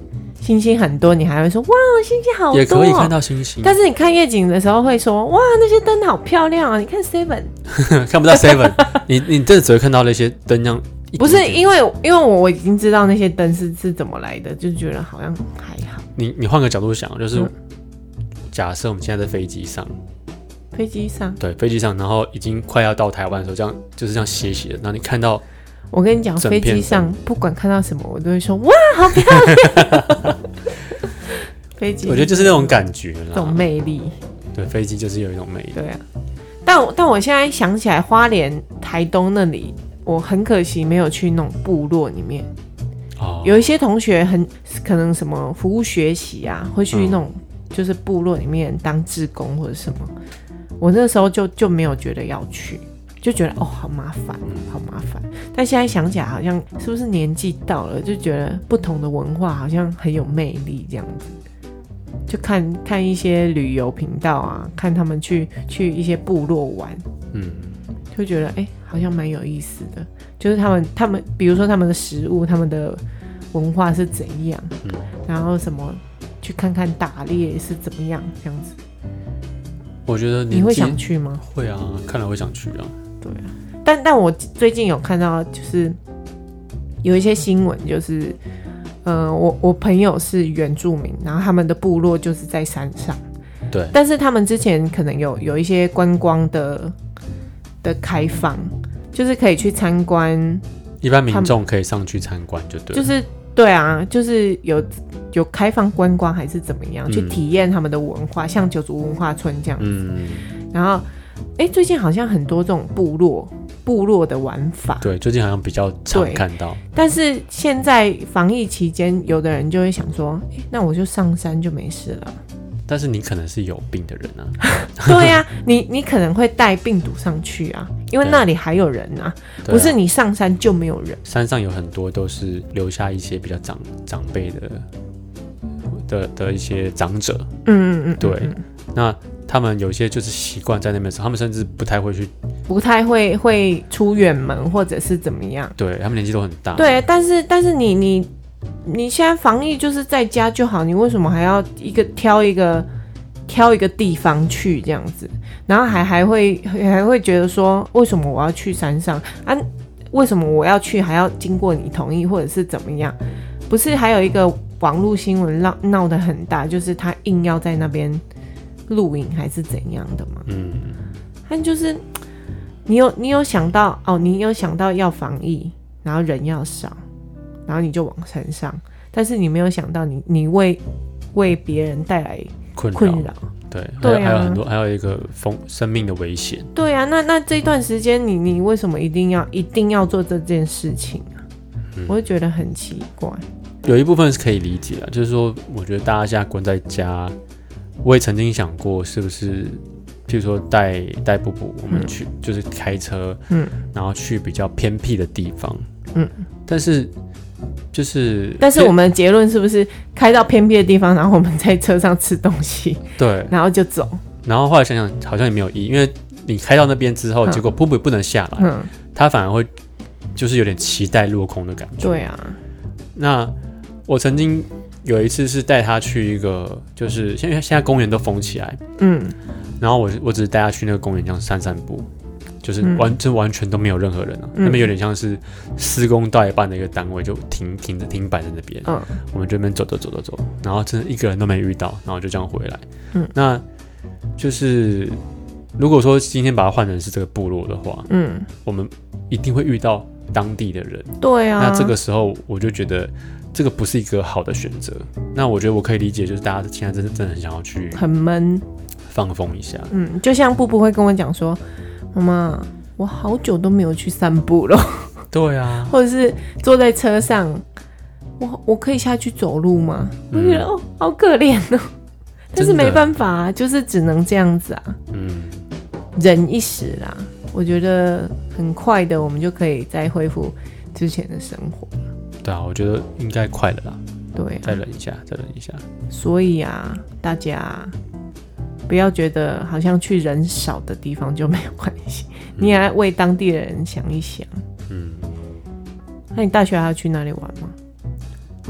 星星很多，你还会说哇星星好多， 也可以看到星星。 但是你看夜景的时候会说哇那些灯好漂亮啊，你看 Seven 看不到 Seven， 你真的只会看到那些灯这样。 不是因为我已经知道那些灯是怎么来的，就觉得好像还好。 你换个角度想，就是假设我们现在在飞机上，对，飞机上，然后已经快要到台湾的时候，这样就是这样斜斜的，然后你看到， 我跟你讲，飞机上不管看到什么，我都会说哇，好漂亮。飞机， 我觉得就是那种感觉啦， 这种魅力。 对，飞机就是有一种魅力。 对啊，但我现在想起来，花莲、台东那里，我很可惜没有去那种部落里面。有一些同学可能什么服务学习啊，会去那种就是部落里面当志工或者什么。我那时候就没有觉得要去，就觉得哦好麻烦，好麻烦。但现在想起来，好像是不是年纪到了，就觉得不同的文化好像很有魅力这样子。就看一些旅游频道啊，看他们去一些部落玩，就觉得好像蛮有意思的。就是他们，比如说他们的食物，他们的文化是怎样，然后什么去看看打猎是怎么样这样子。 我觉得你会想去吗？ 会啊，看了会想去啊。 对啊，但我最近有看到，就是有一些新闻，就是我朋友是原住民，然后他们的部落就是在山上。 对， 但是他们之前可能有一些观光的开放，就是可以去参观， 一般民众可以上去参观就对了。 就是对啊，就是有开放观光还是怎么样，去体验他们的文化，像九族文化村这样子。然后最近好像很多这种部落的玩法， 对，最近好像比较常看到。 但是现在防疫期间，有的人就会想说，那我就上山就没事了。 但是你可能是有病的人啊。 对啊，你可能会带病毒上去啊，因为那里还有人啊，不是你上山就没有人。 山上有很多都是留下一些比较长辈的一些长者。对。那他们有些就是习惯在那边的时候，他们甚至不太会出远门或者是怎么样。对，他们年纪都很大。对，但是你现在防疫就是在家就好，你为什么还要挑一个地方去这样子？然后还会觉得说，为什么我要去山上啊？为什么我要去还要经过你同意或者是怎么样？不是还有一个网络新闻闹得很大，就是他硬要在那边录影还是怎样的嘛？他就是你有想到你有想到要防疫，然后人要少。然后你就往山上，但是你没有想到你为别人带来困扰。对，还有很多，还有一个生命的危险。对啊，那这段时间你为什么一定要做这件事情啊？我会觉得很奇怪。有一部分是可以理解啊，就是说，我觉得大家现在关在家，我也曾经想过是不是，譬如说带布布，我们去就是开车，然后去比较偏僻的地方，但是我们的结论是不是开到偏僻的地方，然后我们在车上吃东西，对，然后就走。然后后来想想，好像也没有意义，因为你开到那边之后，结果瀑布不能下来，他反而会就是有点期待落空的感觉。对啊。那我曾经有一次是带他去一个，就是现在公园都封起来，然后我只是带他去那个公园这样散步。就是完全都没有任何人啊，那边有点像是施工到一半的一个单位，就停摆在那边。我们这边走，然后真的一个人都没遇到，然后就这样回来。那就是如果说今天把它换成是这个部落的话，我们一定会遇到当地的人。对啊。那这个时候我就觉得这个不是一个好的选择。那我觉得我可以理解，就是大家现在真的很想要去很闷放风一下。就像布布会跟我讲说。妈妈，我好久都没有去散步了。对啊，或者是坐在车上，我可以下去走路吗？我觉得好可怜哦。但是没办法啊，就是只能这样子啊。忍一时啦，我觉得很快的，我们就可以再恢复之前的生活。对啊，我觉得应该快了啦。对啊，再忍一下。所以啊，大家。不要觉得好像去人少的地方就没有关系，你也要为当地的人想一想。那你大学还要去哪里玩吗？我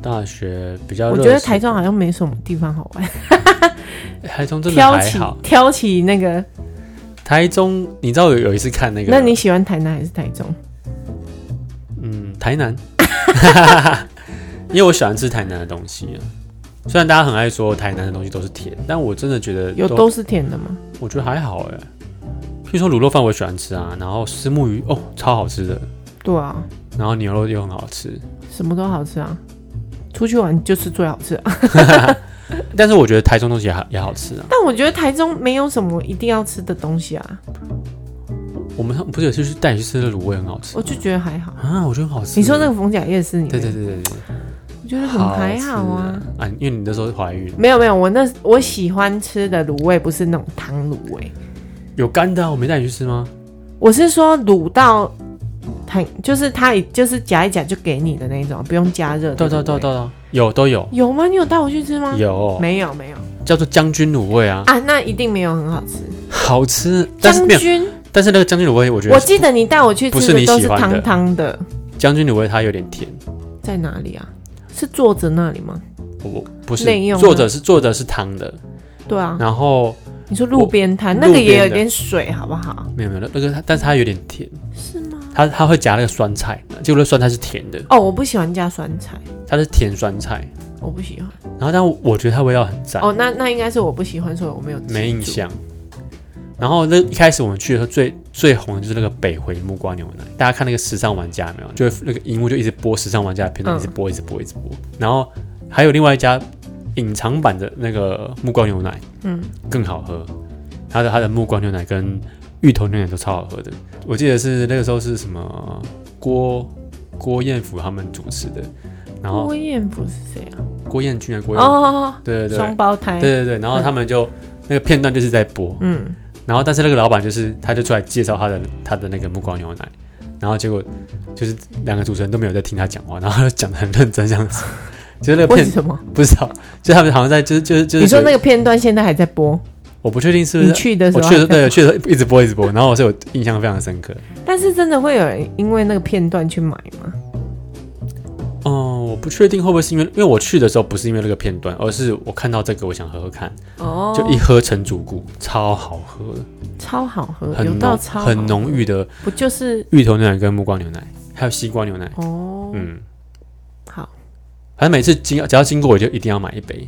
大学比较热， 我觉得台中好像没什么地方好玩。 台中真的还好。 挑起那个台中，你知道有一次看那个， 那你喜欢台南还是台中？ 台南，因为我喜欢吃台南的东西啊。虽然大家很爱说台南的东西都是甜，但我真的觉得都是甜的吗？ 我觉得还好哎。譬如说卤肉饭我也喜欢吃啊，然后虱目鱼超好吃的。对啊， 然后牛肉又很好吃， 什么都好吃啊。出去玩就是最好吃啊。 但是我觉得台中东西也好吃啊。 但我觉得台中没有什么一定要吃的东西啊。 我们不是有去带你去吃的卤味很好吃， 我就觉得还好啊，我觉得很好吃。 你说那个逢甲夜市， 对， 我觉得很还好啊。 因为你那时候怀孕。 没有，我喜欢吃的卤味不是那种汤卤味，有干的啊，我没带你去吃吗？ 我是说卤到就是它就是夹一夹就给你的那种，不用加热的。对， 都有。 有吗？你有带我去吃吗？ 有。 没有。 叫做将军卤味啊。 那一定没有很好吃。 好吃， 但是那个将军卤味，我觉得我记得你带我去吃的都是汤汤的。 将军卤味它有点甜。 在哪里啊？是作者那里吗？ 不是， 内用作者是汤的。对啊。 然后你说路边摊那个也有点水，好不好？ 没有那个，但是它有点甜。 是吗？ 它会夹那个酸菜，结果那酸菜是甜的。 我不喜欢加酸菜。它是甜酸菜， 我不喜欢。 然后但我觉得它味道很赞。 那应该是我不喜欢，所以我没印象。然后一开始我们去的时候最红的就是那个北回木瓜牛奶，大家看那个时尚玩家有没有？就那个荧幕就一直播时尚玩家的片段，一直播。然后还有另外一家隐藏版的那个木瓜牛奶，更好喝。它的木瓜牛奶跟芋头牛奶都超好喝的。我记得是那个时候是什么郭彦甫他们主持的。然后郭彦甫是谁啊？ 郭彦均啊，对， 双胞胎， 对。然后他们就那个片段就是在播，然后但是那个老板他就出来介绍他的那个木瓜牛奶，然后结果就是两个主持人都没有在听他讲话，然后讲得很认真这样子。就是那个为什么不知道？就他们好像在就是你说那个片段现在还在播？ 我不确定是不是你去的时候， 我去的对，去的时候一直播，然后我是有印象非常深刻。 但是真的会有人因为那个片段去买吗？ 我不确定会不会是因为我去的时候不是因为那个片段，而是我看到这个我想喝喝看，就一喝成主顾，超好喝， 超好喝，有到超好喝很浓郁的， 不就是芋头牛奶跟木瓜牛奶，还有西瓜牛奶。 好， 反正每次只要经过我就一定要买一杯，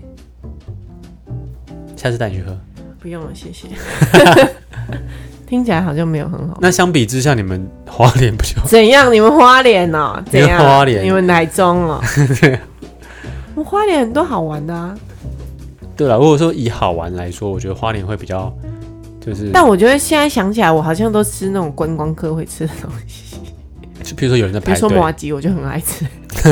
下次带你去喝。 不用了，谢谢。听起来好像没有很好。 那相比之下，你们花莲不就怎样？你们花莲哦，怎样？ 花莲， 你们台中哦。对，我们花莲很多好玩的啊。 对了，如果说以好玩来说，我觉得花莲会比较就是。 但我觉得现在想起来，我好像都吃那种观光客会吃的东西。 就比如说有人在排队， 比如说麻糬，我就很爱吃。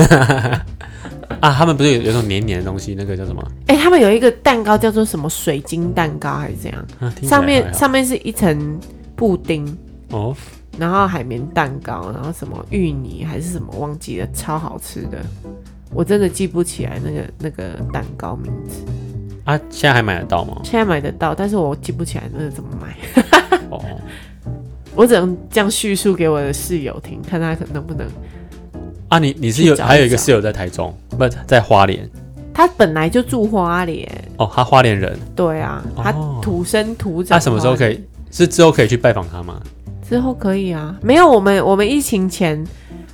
他们不是有种黏黏的东西，那个叫什么？ 他们有一个蛋糕叫做什么水晶蛋糕还是怎样？上面是一层布丁然后海绵蛋糕，然后什么芋泥还是什么忘记了，超好吃的。我真的记不起来那个蛋糕名字。 现在还买得到吗？ 现在买得到，但是我记不起来那个怎么买。我只能这样叙述给我的室友听，看他能不能。你是还有一个室友在台中，不在花莲。他本来就住花莲。 他花莲人。对啊，他土生土长。 他什么时候可以？是之后可以去拜访他吗？ 之后可以啊，没有我们疫情前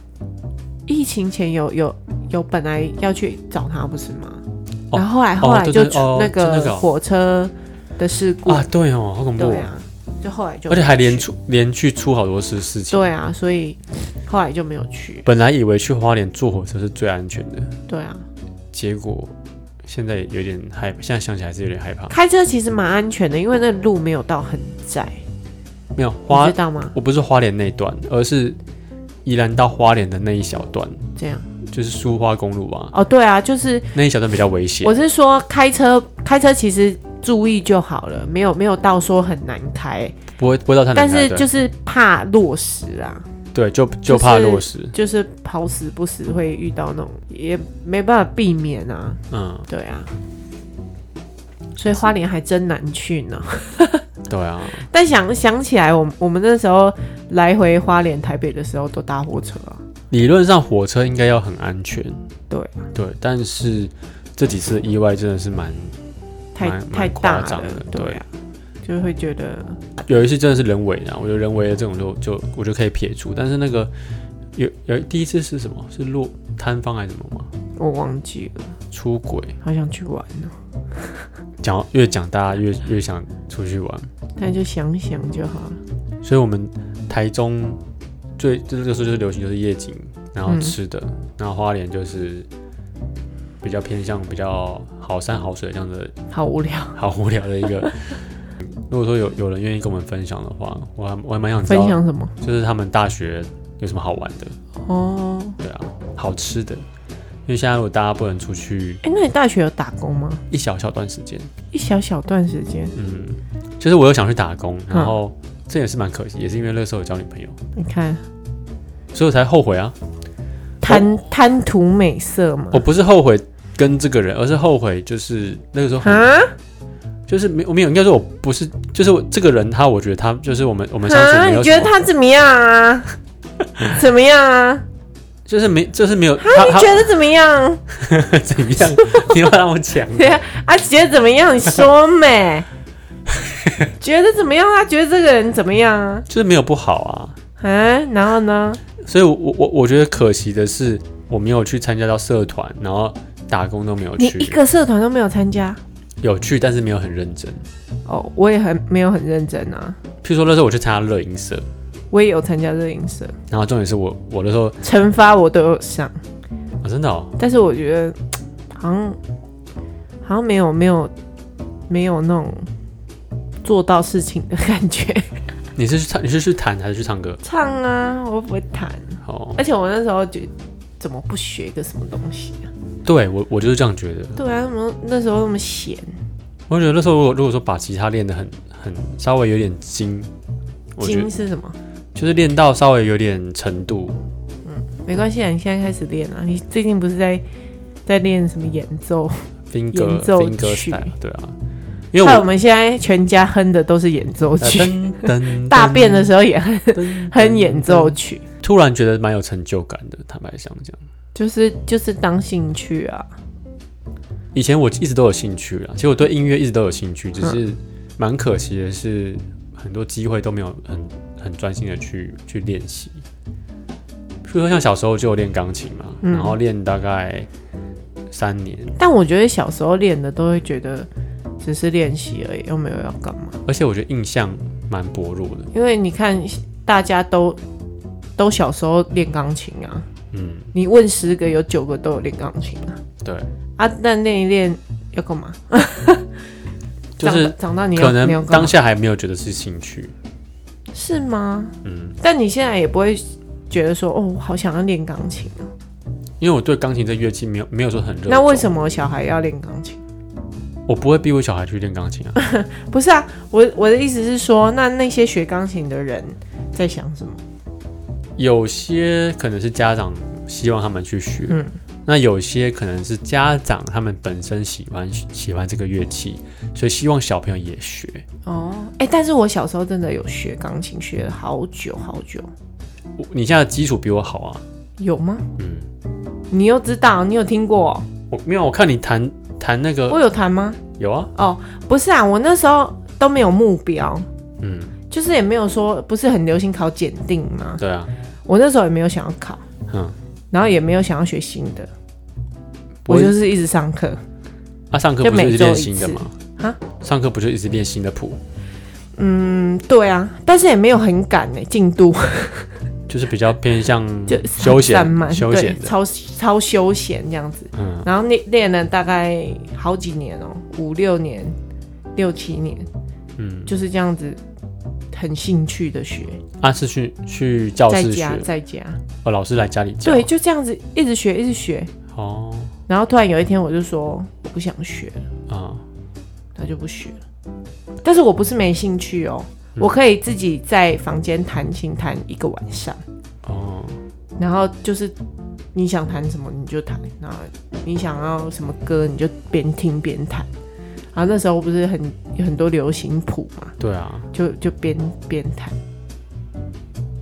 有本来要去找他不是吗？然后后来就那个火车的事故对好恐怖。 对啊，就后来就而且还连续出好多事情。 对啊，所以后来就没有去。 本来以为去花莲坐火车是最安全的。 对啊， 结果现在有点害怕，现在想起来是有点害怕。 开车其实蛮安全的，因为那路没有到很窄。 没有你知道吗？ 我不是花莲那段，而是宜兰到花莲的那一小段。 这样就是苏花公路啊。 对啊，就是那一小段比较危险。 我是说开车其实注意就好了，没有到说很难开， 不会到太难开。 但是就是怕落石啊。 对，就怕落石， 就是好死不死会遇到那种，也没办法避免啊。对啊，所以花莲还真难去呢。 对啊， 但想起来，我们那时候来回花莲台北的时候都搭火车啊。 理论上火车应该要很安全， 对，但是这几次的意外真的是太大了，对啊，就会觉得有一次真的是人为的，我觉得人为的这种我就可以撇除，但是那个有第一次是什么？是落摊方还是什么吗？ 我忘记了， 出轨， 好想去玩哦。 越讲大家越想出去玩， 但就想想就好了。 所以我们台中这个时候就是流行就是夜景，然后吃的，然后花莲就是比较偏向比较好山好水这样的， 好无聊的一个。如果说有人愿意跟我们分享的话，我还蛮想知道分享什么， 就是他们大学有什么好玩的哦。对啊，好吃的。因为现在如果大家不能出去， 那你大学有打工吗？ 一小段时间， 就是我有想去打工，然后这也是蛮可惜，也是因为那时候有交女朋友， 你看， 所以我才后悔啊， 贪图美色嘛。 我不是后悔跟这个人，而是后悔就是那个时候就是没有，应该说我不是，就是这个人我觉得他就是我们相处没有。 你觉得他怎么样啊？怎么样啊？就是没有。你觉得怎么样？ 怎么样？你要让我讲。 对啊，觉得怎么样？你说没？觉得怎么样？他觉得这个人怎么样啊？ 就是没有不好啊。 然后呢？ 所以我觉得可惜的是，我没有去参加到社团，然后打工都没有去。 你一个社团都没有参加？ 有去，但是没有很认真。 哦，我也没有很认真啊。 譬如说那时候我去参加热音社。 我也有参加热音社，然后重点是我那时候惩罚我都有上真的哦。但是我觉得好像没有那种做到事情的感觉。 你是去弹还是去唱歌？ 唱啊，我不会弹。而且我那时候觉得怎么不学一个什么东西啊？ 对，我就是这样觉得。 对啊，那时候那么闲。 我觉得那时候如果说把吉他练得很稍微有点精， 精是什么？ 就是练到稍微有点程度。 没关系啊，你现在开始练啊。你最近不是在练什么演奏曲？ 对啊，因为我们现在全家哼的都是演奏曲，大便的时候也哼演奏曲。 突然觉得蛮有成就感的，坦白讲， 就是当兴趣啊。 以前我一直都有兴趣啦，其实我对音乐一直都有兴趣，只是蛮可惜的是，很多机会都没有很专心的去练习。比如说像小时候就有练钢琴嘛，然后练大概3年。但我觉得小时候练的都会觉得只是练习而已，又没有要干嘛。 而且我觉得印象蛮薄弱的， 因为你看大家都小时候练钢琴啊，你问10个有9个都有练钢琴啊。 对啊，但练一练要干嘛？ 就是长大你可能当下还没有觉得是兴趣， 是吗？但你现在也不会觉得说我好想要练钢琴哦。 因为我对钢琴这乐器没有说很热衷。 那为什么小孩要练钢琴？ 我不会逼我小孩去练钢琴啊。 不是啊，我的意思是说，那些学钢琴的人在想什么？ 有些可能是家长希望他们去学，那有些可能是家长他们本身喜欢这个乐器，所以希望小朋友也学。 但是我小时候真的有学钢琴，学了好久好久。 你现在的基础比我好啊？ 有吗？你又知道？你有听过？ 没有，我看你弹那个。 我有弹吗？ 有啊。 不是啊，我那时候都没有目标，就是也没有说，不是很流行考检定吗？ 对啊。 我那时候也没有想要考，然后也没有想要学新的，我就是一直上课。 上课不是一直练新的吗？上课不就一直练新的谱？ 对啊，但是也没有很赶进度。 就是比较偏向休闲的， 超休闲这样子。然后练了大概好几年5、6年、6、7年，就是这样子，很兴趣的学。是去教室学， 在家。 老师来家里教。 对，就这样子一直学。然后突然有一天我就说我不想学了，他就不学了。但是我不是没兴趣我可以自己在房间弹琴弹1个晚上。然后就是你想弹什么你就弹，然后你想要什么歌你就边听边弹。然后那时候不是有很多流行谱嘛？ 对啊， 就边弹。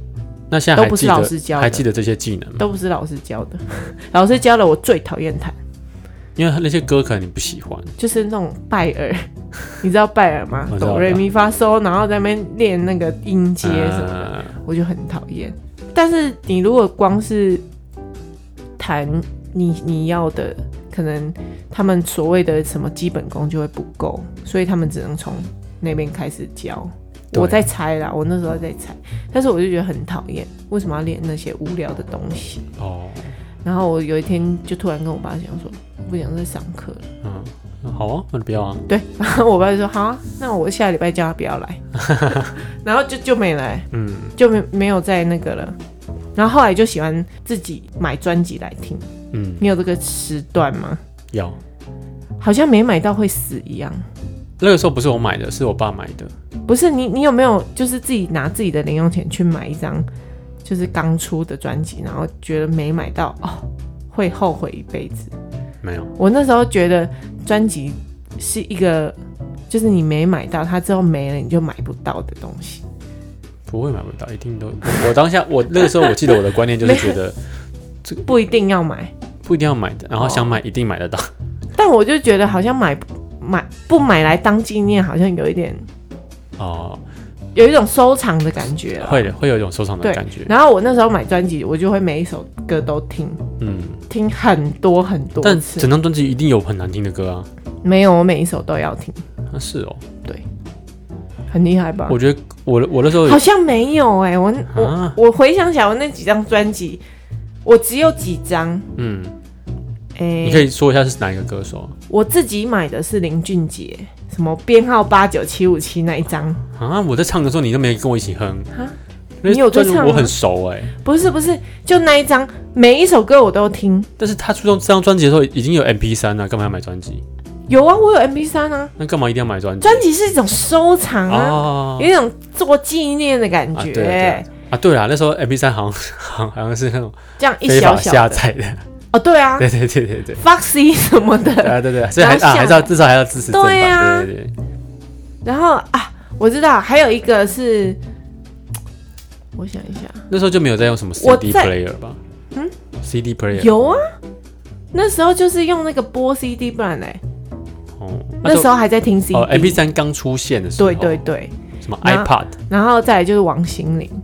那现在都不是老师教的， 还记得这些技能吗？ 都不是老师教的。老师教了我最讨厌弹， 因为那些歌可能你不喜欢， 就是那种拜耳，你知道拜耳吗？哆瑞咪发嗦，然后在那边练那个音阶什么的，我就很讨厌。但是你如果光是弹你要的，可能他们所谓的什么基本功就会不够，所以他们只能从那边开始教。我在猜啦，我那时候在猜，但是我就觉得很讨厌，为什么要练那些无聊的东西？然后我有一天就突然跟我爸讲说，我不想再上课了。 好啊，那你不要啊。 对，然后我爸就说好啊，那我下礼拜叫他不要来，然后就没来，就没有再那个了。然后后来就喜欢自己买专辑来听。你有这个时段吗？ 有， 好像没买到会死一样。 那个时候不是我买的，是我爸买的。 不是你有没有就是自己拿自己的零用钱去买一张就是刚出的专辑，然后觉得没买到会后悔一辈子？ 没有。我那时候觉得专辑是一个就是你没买到它之后没了你就买不到的东西。 不会买不到，一定都。我当下我那个时候我记得我的观念就是觉得这个不一定要买， 不一定要买的，然后想买一定买得到。 但我就觉得好像不买来当纪念，好像有一点有一种收藏的感觉。 会有一种收藏的感觉。 然后我那时候买专辑，我就会每一首歌都听，听很多很多次。 但整张专辑一定有很难听的歌啊？ 没有，我每一首都要听。 是哦， 对，很厉害吧？ 我觉得我那时候好像没有我回想起来，我那几张专辑，我只有几张。你可以说一下是哪一个歌手？我自己买的是林俊杰，什么编号89757那一张啊！我在唱的时候你都没跟我一起哼啊？ 你有在唱吗？ 我很熟不是，就那一张，每一首歌我都听。 但是他出这张专辑的时候已经有 MP3 了，干嘛要买专辑？ 有啊，我有 MP3 啊。 那干嘛一定要买专辑？ 专辑是一种收藏啊，有一种做纪念的感觉。 对啊，那时候 MP3 好像是那种这样一小小的下载的。 对啊， 对 ，Foxy 什么的， 对，所以还是要至少还要支持正版。 对啊， 对。 然后我知道还有一个是，我想一下， 那时候就没有在用什么 CD player 吧？CD player 有啊，那时候就是用那个播 CD， 不然嘞，那时候还在听 CD。MP3 刚出现的时候， 对， 什么 iPod， 然后再来就是王心凌，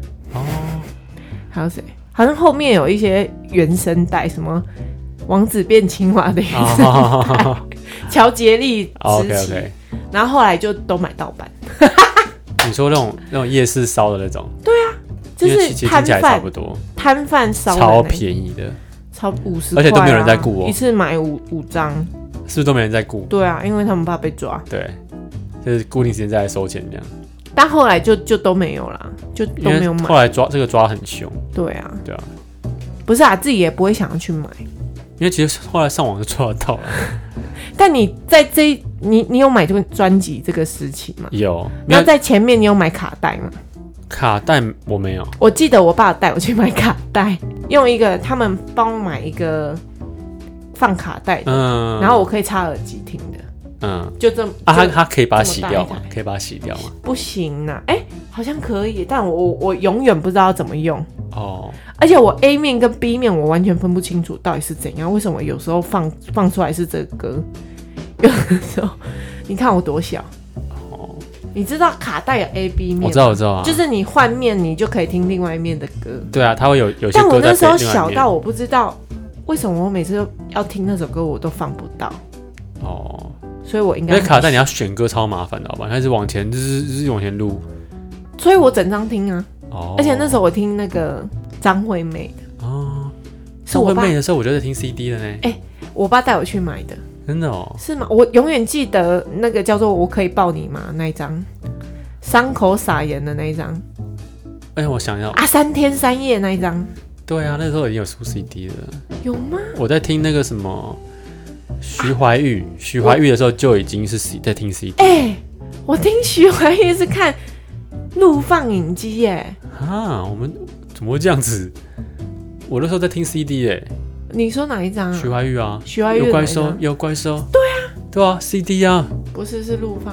还有谁？好像后面有一些原声带，什么王子变青蛙的原声带，乔杰利时期，然后后来就都买盗版。 你说那种夜市烧的那种？对啊，就是摊贩差不多， 摊贩烧的超便宜的， 超50块， 而且都没有人在顾一次买5张， 是不是都没人在顾？ 对啊，因为他们怕被抓。 对，就是固定时间再来收钱这样。 但后来就都没有啦，就都没有买。 后来抓很凶。对啊， 不是啊，自己也不会想要去买， 因为其实后来上网就抓得到了。 但你在你有买这个专辑这个时期吗？ 有。 那在前面你有买卡带吗？ 卡带我没有。我记得我爸带我去买卡带，用一个他们帮我买一个放卡带的，然后我可以插耳机听的。就这么他可以把它洗掉吗？可以把它洗掉吗？ 不行啊，好像可以，但我永远不知道怎么用而且我 A 面跟 B 面我完全分不清楚到底是怎样，为什么有时候放出来是这个歌，有的时候你看我多小你知道卡带有 A、B 面？我知道啊， 就是你换面你就可以听另外一面的歌。 对啊，它会有些歌在。 但我那时候小到我不知道为什么我每次要听那首歌我都放不到所以我应该因为卡带你要选歌超麻烦的，好吧？开始往前就是往前录， 所以我整张听啊。而且那时候我听那个张惠妹的张惠妹的时候我就在听 CD 的呢。 我爸带我去买的。真的是吗？我永远记得那个叫做我可以抱你吗那一张，伤口撒盐的那一张。 我想要 3天3夜那一张。 对啊，那时候已经有出 CD 了。 有吗？ 我在听那个什么徐怀钰的时候就已经是在听 CD。 我听徐怀钰是看录放影机耶。 我们怎么会这样子？我那时候在听 CD 耶。 你说哪一张徐怀钰啊， 徐怀钰有怪兽。对啊 CD 啊。 不是录放影机。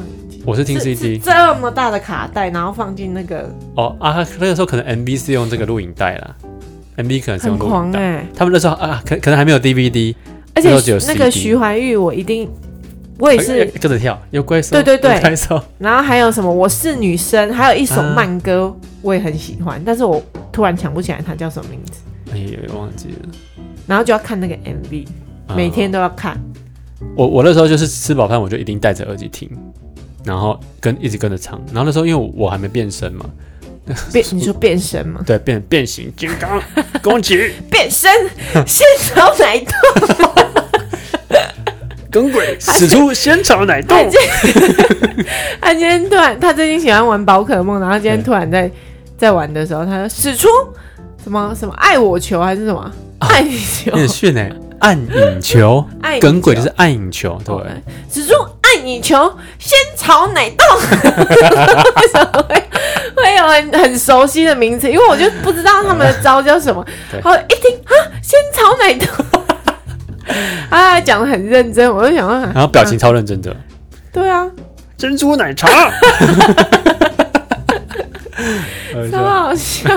我是听 CD， 这么大的卡带，然后放进那个那个时候可能 MV 是用这个录影带啦，MV 可能是用录影带，他们那时候可能还没有 DVD， 而且那个徐怀钰我也是跟着跳，有怪兽， 对， 有怪兽， 然后还有什么我是女生，还有一首慢歌我也很喜欢，但是我突然想不起来它叫什么名字， 忘记了， 然后就要看那个 MV，每天都要看。 我那时候就是吃饱饭我就一定戴着耳机听，然后一直跟着唱，然后那时候因为我还没变身嘛， 你说变身吗？ 对，变形金刚攻击变身仙草奶冻耿鬼使出仙草奶冻。 他今天突然，他最近喜欢玩宝可梦，然后今天突然在玩的时候，他说使出什么爱我球还是什么爱你球， 有点炫欸，暗影球，耿鬼就是暗影球，对， 使出爱你球仙草奶冻。为什么会有很熟悉的名词？因为我就不知道他们的招叫什么，然后一听仙草奶冻。他还讲得很认真，我就想到， 然后表情超认真的。 对啊， 珍珠奶茶， 超好笑。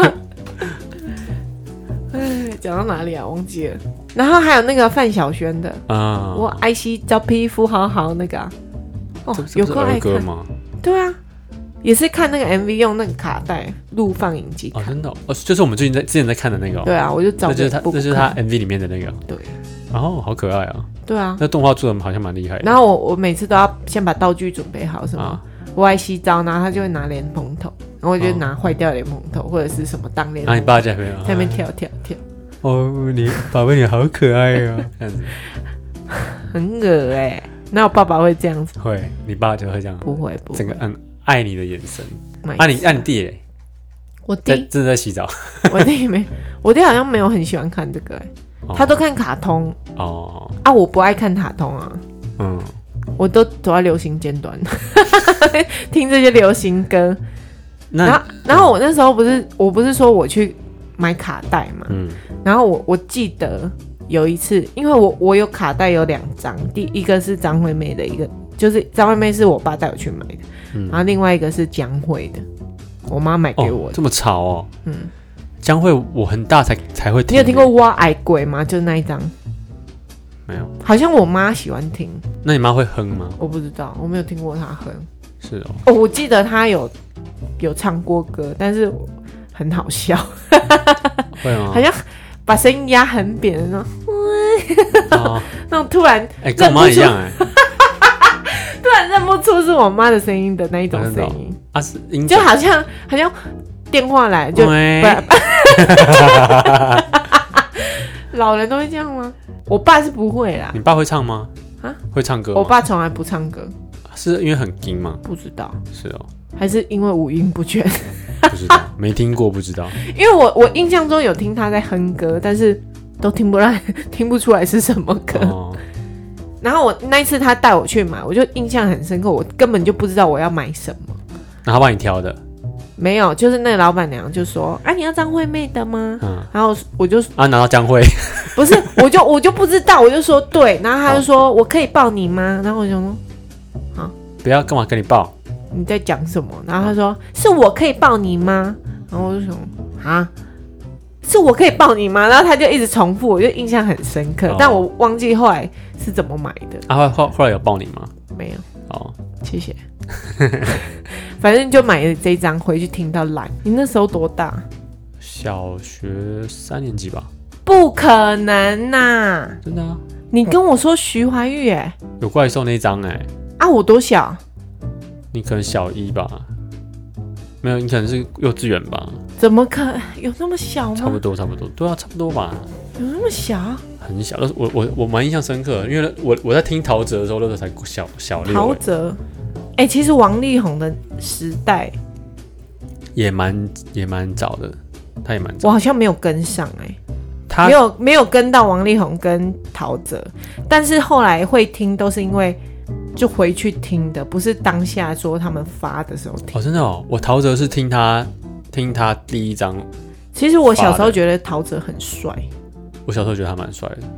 讲到哪里啊？忘记了。然后还有那个范晓萱的我爱惜找皮肤好好那个有够爱看吗？ 对啊，也是看那个 MV 用那个卡带录放影机真的就是我们之前在看的那个对啊，我就找这就是他 MV 里面的那个对。 好可爱啊！ 对啊， 那动画做的好像蛮厉害的。 然后我每次都要先把道具准备好，什么我爱惜招，然后他就会拿莲蓬头，然后我就拿坏掉的莲蓬头或者是什么当莲蓬头， 你爸在那边跳。 你宝贝你好可爱啊，这样子很恶那我爸爸会这样子？ 会，你爸就会这样？ 不会， 整个爱你的眼神。你弟嘞？ 我弟正在洗澡。 我弟好像没有很喜欢看这个他都看卡通我不爱看卡通啊，我都走在流行尖端，听这些流行歌。然后我那时候我不是说我去买卡带嘛，然后我记得有一次，因为我有卡带有2张，第一个是张惠妹的一个，就是张惠妹是我爸带我去买的，然后另外一个是江蕙的，我妈买给我的。 这么潮江蕙我很大才会听。 你有听过挖矮鬼吗？就是那一张。 没有， 好像我妈喜欢听。 那你妈会哼吗？ 我不知道，我没有听过她哼。 是我记得她有唱过歌，但是很好笑。 会吗？ 好像把声音压很扁的那种，那种突然跟我妈一样突然认不出是我妈的声音的那一种声音是音就好像电话来就老人都会这样吗？我爸是不会啦。 你爸会唱吗？会唱歌吗？ 我爸从来不唱歌。 是因为很硬吗？ 不知道。 是还是因为五音不全？ 不知道，没听过，不知道。 因为我印象中有听他在哼歌，但是都听不出来是什么歌。然后我那一次他带我去买，我就印象很深刻，我根本就不知道我要买什么。 然后他帮你挑的？ 没有，就是那个老板娘就说：“你要张惠妹的吗？”然后我就拿到江蕙， 不是，我就不知道，我就说对，然后他就说：“我可以抱你吗？”然后我就说：“ 不要，干嘛跟你抱？ 你在讲什么？”然后他说：“是我可以抱你吗？”然后我就说：“是我可以抱你吗？”然后他就一直重复，我就印象很深刻，但我忘记后来是怎么买的。 后来有抱你吗？ 没有。谢谢。反正就买了这张回去听到烂。你那时候多大？ 小学3年级吧。 不可能呐！ 真的你跟我说徐怀钰有怪兽那一张我多小？ 你可能小1吧。没有，你可能是幼稚园吧？ 怎么可有那么小吗？ 差不多，对啊，差不多吧。 有那么小？ 很小，但是我蛮印象深刻的，因为我在听陶喆的时候，那时候才小6。 陶喆，其实王力宏的时代也蛮早的，他也蛮早。 我好像没有跟上他没有跟到王力宏跟陶喆，但是后来会听都是因为就回去听的，不是当下说他们发的时候听。 真的我陶喆是听他第一张。 其实我小时候觉得陶喆很帅。 我小时候觉得他蛮帅的。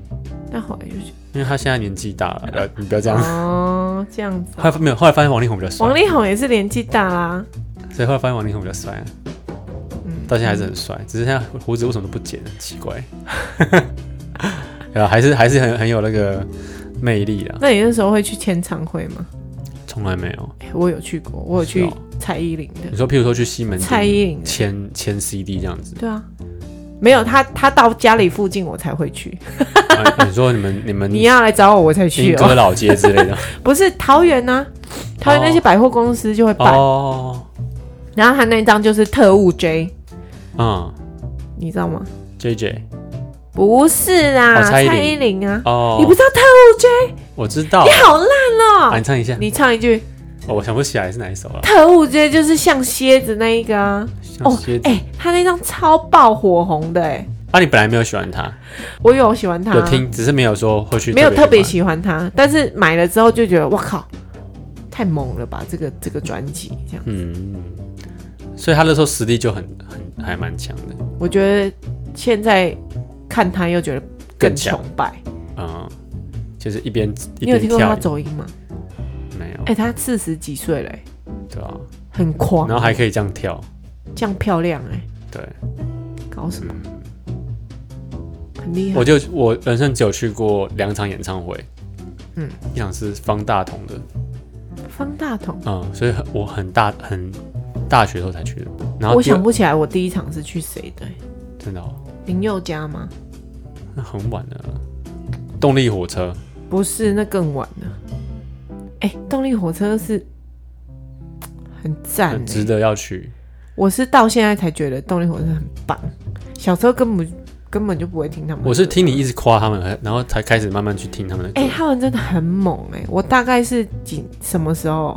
但后来就因为他现在年纪大了，你不要这样。 哦，这样子、 后来没有，后来发现王力宏比较帅。 王力宏也是年纪大啦， 所以后来发现王力宏比较帅啊。到现在还是很帅，只是现在胡子为什么都不剪，很奇怪。对啊，还是很有那个魅力啦。 那你那时候会去签唱会吗？ 从来没有。 我有去过，我有去蔡依林的。 你说，譬如说去西门町蔡依林签 CD 这样子？ 对啊，没有他到家里附近我才会去。 你说你们你要来找我才去莺歌老街之类的？ 不是桃园啊，桃园那些百货公司就会办。哦。然后他那张就是特务 J。你知道吗 ？JJ 不是啦，蔡依林啊。 哦， 你不知道特务 J？ 我知道。 你好烂哦！ 你唱一下。 你唱一句。 我想不起来是哪一首了。 特务 J 就是像蝎子那一个啊。他那张超爆火红的你本来没有喜欢他？ 我有喜欢他， 有听，只是没有说会去， 没有特别喜欢他，但是买了之后就觉得，哇靠，太猛了吧！这个专辑这样。 所以他那时候实力就还蛮强的。 我觉得现在看他又觉得更崇拜。 就是一边你有听过他走音吗？ 没有。 他40几岁了。 对啊， 很狂， 然后还可以这样跳， 这样漂亮对， 搞什么？很厉害。 我人生只有去过2场演唱会，一场是方大同的。 方大同。 所以我很大学时候才去的。然后我想不起来我第一场是去谁的。 真的？ 林宥嘉吗？ 那很晚了。动力火车？ 不是，那更晚了。动力火车是很赞， 很值得要去。 我是到现在才觉得动力火车很棒，小时候根本就不会听他们。 我是听你一直夸他们，然后才开始慢慢去听他们的歌。 他们真的很猛我大概是什么时候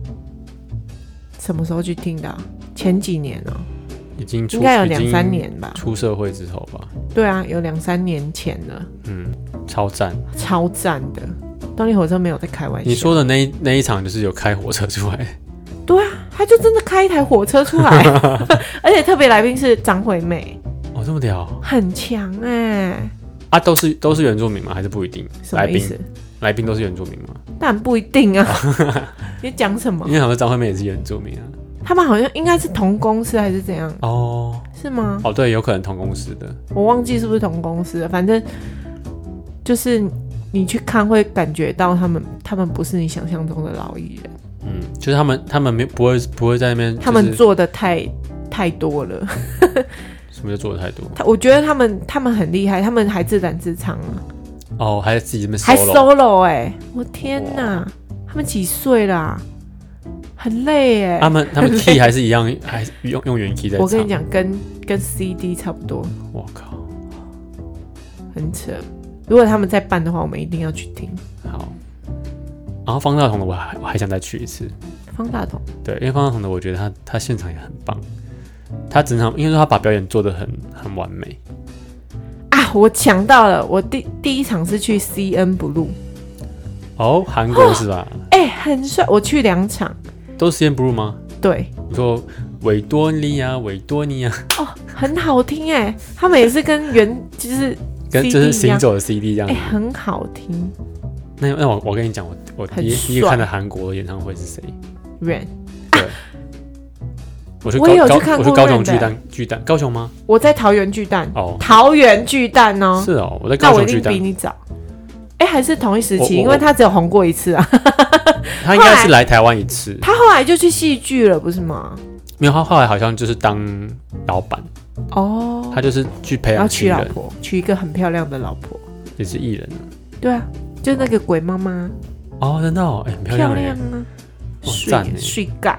去听的前几年应该有2-3年吧。 出社会之后吧。 对啊，有2-3年前了。 超赞的。动力火车没有在开玩笑。 你说的那一场就是有开火车出来。 对啊，他就真的开一台火车出来，而且特别来宾是张惠妹。 这么屌， 很强都是原住民吗？还是不一定？ 什么意思？ 来宾都是原住民吗？ 当然不一定啊。你讲什么？ 因为好像张惠妹也是原住民啊。 他们好像应该是同公司还是怎样？是吗？ 对，有可能同公司的。 我忘记是不是同公司了，反正就是你去看会感觉到他们不是你想象中的老艺人。 就是他们不会在那边， 他们做的太多了。 什么叫做的太多？ 我觉得他们很厉害，他们还自弹自唱还自己这边 solo， 还 solo 我天哪！他们几岁啦？很累他们 key 还是一样，还是用原 key 在唱。 我跟你讲，跟 CD 差不多。 我靠， 很扯。如果他们再办的话，我们一定要去听。 好。然后方大同的我还想再去一次。 方大同？对， 因为方大同的我觉得他现场也很棒，他整场因为说他把表演做得很完美。 我想到了，我第一场是去 CN Blue。 韩国是吧？ 很帅。我去2场。 都是 CN Blue 吗？ 对。 你说维多利亚， 很好听他们也是跟就是就是行走的 CD 这样。 很好听。 那我跟你讲，我第一个看的韩国的演唱会是谁 ？Rain。 对。 我也有去看过。 我去高雄巨蛋，高雄吗？ 我在桃园巨蛋。桃园巨蛋哦。 是我在高雄巨蛋。 那我一定比你早。还是同一时期，因为他只有红过一次啊。 他应该是来台湾一次。 他后来就去戏剧了，不是吗？ 没有，他后来好像就是当老板。他就是去培养新人， 娶老婆，娶一个很漂亮的老婆， 也是艺人。 对啊，就那个鬼妈妈。 真的很漂亮啊，帅尬。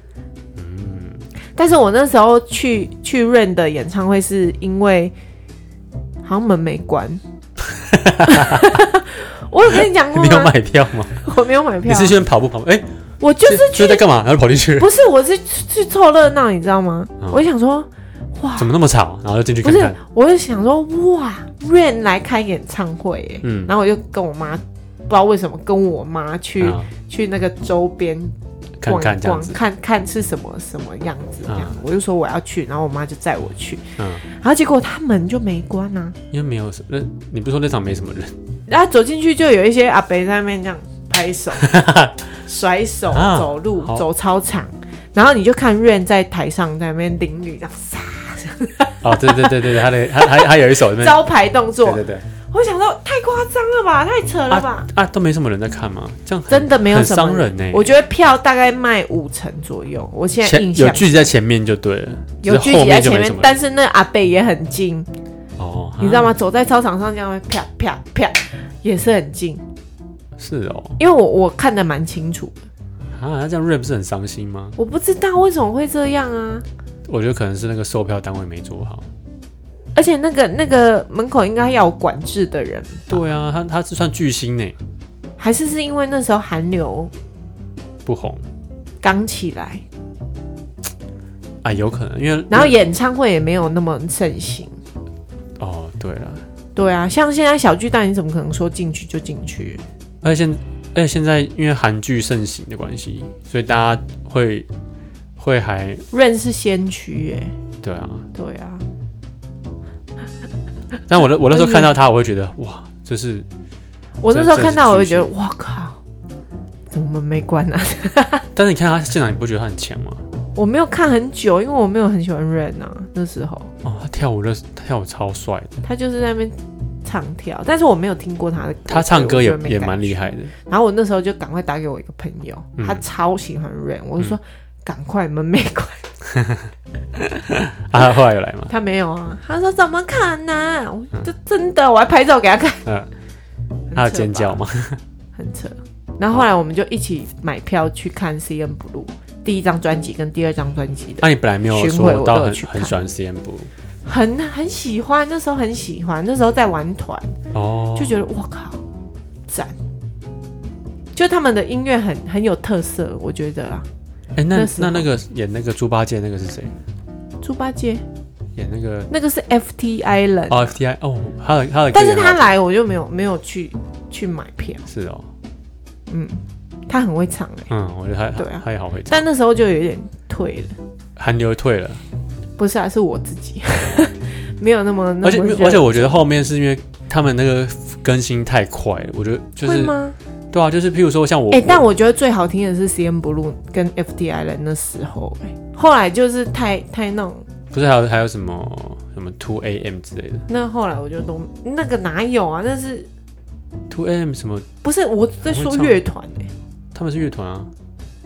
但是我那时候去 Rain 的演唱会，是因为好像门没关。我有跟你讲过吗？ 你有买票吗？ 我没有买票。 你是去跑步？ 我就是去在干嘛？然后跑进去？ 不是，我是去凑热闹，你知道吗？我就想说，哇， 怎么那么吵？然后就进去看看。 不是，我就想说，哇 ，Rain 来开演唱会然后我就跟我妈，不知道为什么跟我妈去那个周边逛一逛，看是什么样子这样。我就说我要去，然后我妈就载我去。然后结果他门就没关啊， 因为没有你不是说那场没什么人？ 然后走进去就有一些阿伯在那边这样拍手、甩手、走路、走操场，然后你就看 Rain 在台上在那边淋雨这样撒。 哦，对对对对对，他有一手招牌动作， 对对对。 我想说太夸张了吧，太扯了吧！ 都没什么人在看吗？这样真的没有什么很伤人呢。 我觉得票大概卖50%左右，我现在印象有聚集在前面就对了， 有聚集在前面，但是那阿伯也很近哦，你知道吗？走在操场上这样啪啪啪，也是很近。 是哦， 因为我看得蛮清楚的啊，那这样 Rain 不是很伤心吗？ 我不知道为什么会这样啊。 我觉得可能是那个售票单位没做好。 而且那个门口应该要有管制的人。 对啊，他是算巨星呢。 还是因为那时候韩流不红， 刚起来啊，有可能，因为然后演唱会也没有那么盛行。 哦，对了， 对啊，像现在小巨蛋，你怎么可能说进去就进去？ 而且现在因为韩剧盛行的关系，所以大家会还 Rain是先驱耶。 对啊， 对啊。 但我那时候看到他，我会觉得哇，这是我那时候看到，我会觉得哇靠，怎么门没关啊？ 但是你看他现场，你不觉得他很强吗？ 我没有看很久，因为我没有很喜欢 Rain 啊，那时候。 哦，他跳舞超帅的。 他就是在那边唱跳，但是我没有听过他的歌。 他唱歌也蛮厉害的。 然后我那时候就赶快打给我一个朋友，他超喜欢 Rain，我就说赶快门没关。 他后来有来吗？ 他没有啊，他说怎么可能？这真的，我还拍照给他看。 他有尖叫吗？ 很扯。然后后来我们就一起买票去看 CN Blue 第一张专辑跟第二张专辑的。 那你本来没有说到很喜欢 CN Blue？ 很喜欢，那时候很喜欢，那时候在玩团哦，就觉得我靠，赞！就他们的音乐很有特色，我觉得啊。 那个演那个猪八戒那个是谁？ 猪八戒演那个是 FT Island 哦 FT 哦，他的， 但是他来我就没有去买票。 是哦， 他很会唱我觉得他也好会唱， 但那时候就有点退了， 韩流退了。 不是啊，是我自己没有那么而且我觉得后面是因为他们那个更新太快了，我觉得就是会吗？对啊，就是譬如说像我， 但我觉得最好听的是 CN Blue 跟 FT Island 那时候，后来就是太那种， 不是还有什么 2AM 之类的， 那后来我就都那个哪有啊？那是 2AM 什么？ 不是我在说乐团他们是乐团啊。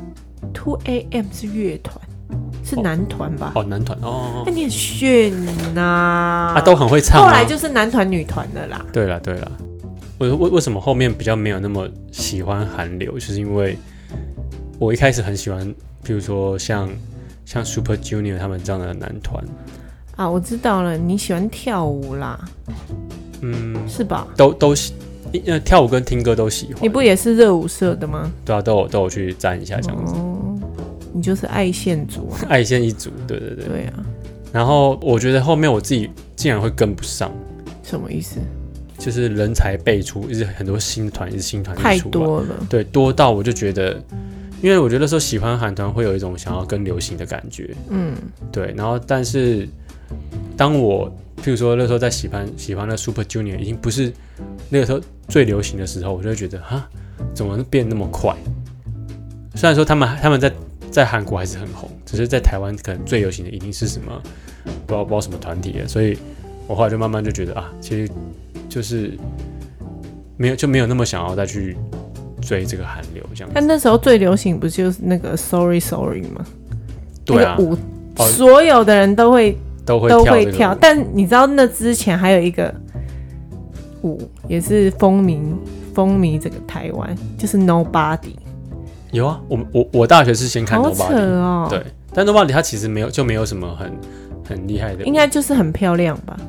2AM 是乐团，是男团吧？ 哦，男团哦。 你很炫呐！ 都很会唱。 后来就是男团女团的啦。 对啦。为什么后面比较没有那么喜欢韩流？就是因为我一开始很喜欢，比如说像 Super Junior 他们这样的男团啊。我知道了，你喜欢跳舞啦，是吧？ 都跳舞跟听歌都喜欢。 你不也是热舞社的吗？ 对啊，都有去站一下这样子。 你就是爱线族爱线一族，对。 对啊。 然后我觉得后面我自己竟然会跟不上。 什么意思？ 就是人才辈出，一直很多新团， 太多了。 对，多到我就觉得，因为我觉得那时候喜欢韩团会有一种想要跟流行的感觉，对。然后，但是当我譬如说那时候在喜欢的 Super Junior 已经不是那个时候最流行的时候，我就会觉得怎么变那么快？虽然说他们在韩国还是很红，只是在台湾可能最流行的一定是什么不知道什么团体了，所以我后来就慢慢就觉得其实就是没有那么想要再去追这个韩流这样子。 但那时候最流行不就是那个 Sorry 吗？ 对啊， 那个舞所有的人都会跳，但你知道那之前还有一个舞也是风靡这个台湾，就是 Nobody。 有啊，我大学是先看 Nobody， 好扯哦。 对，但 Nobody 它其实没有什么很厉害的， 应该就是很漂亮吧。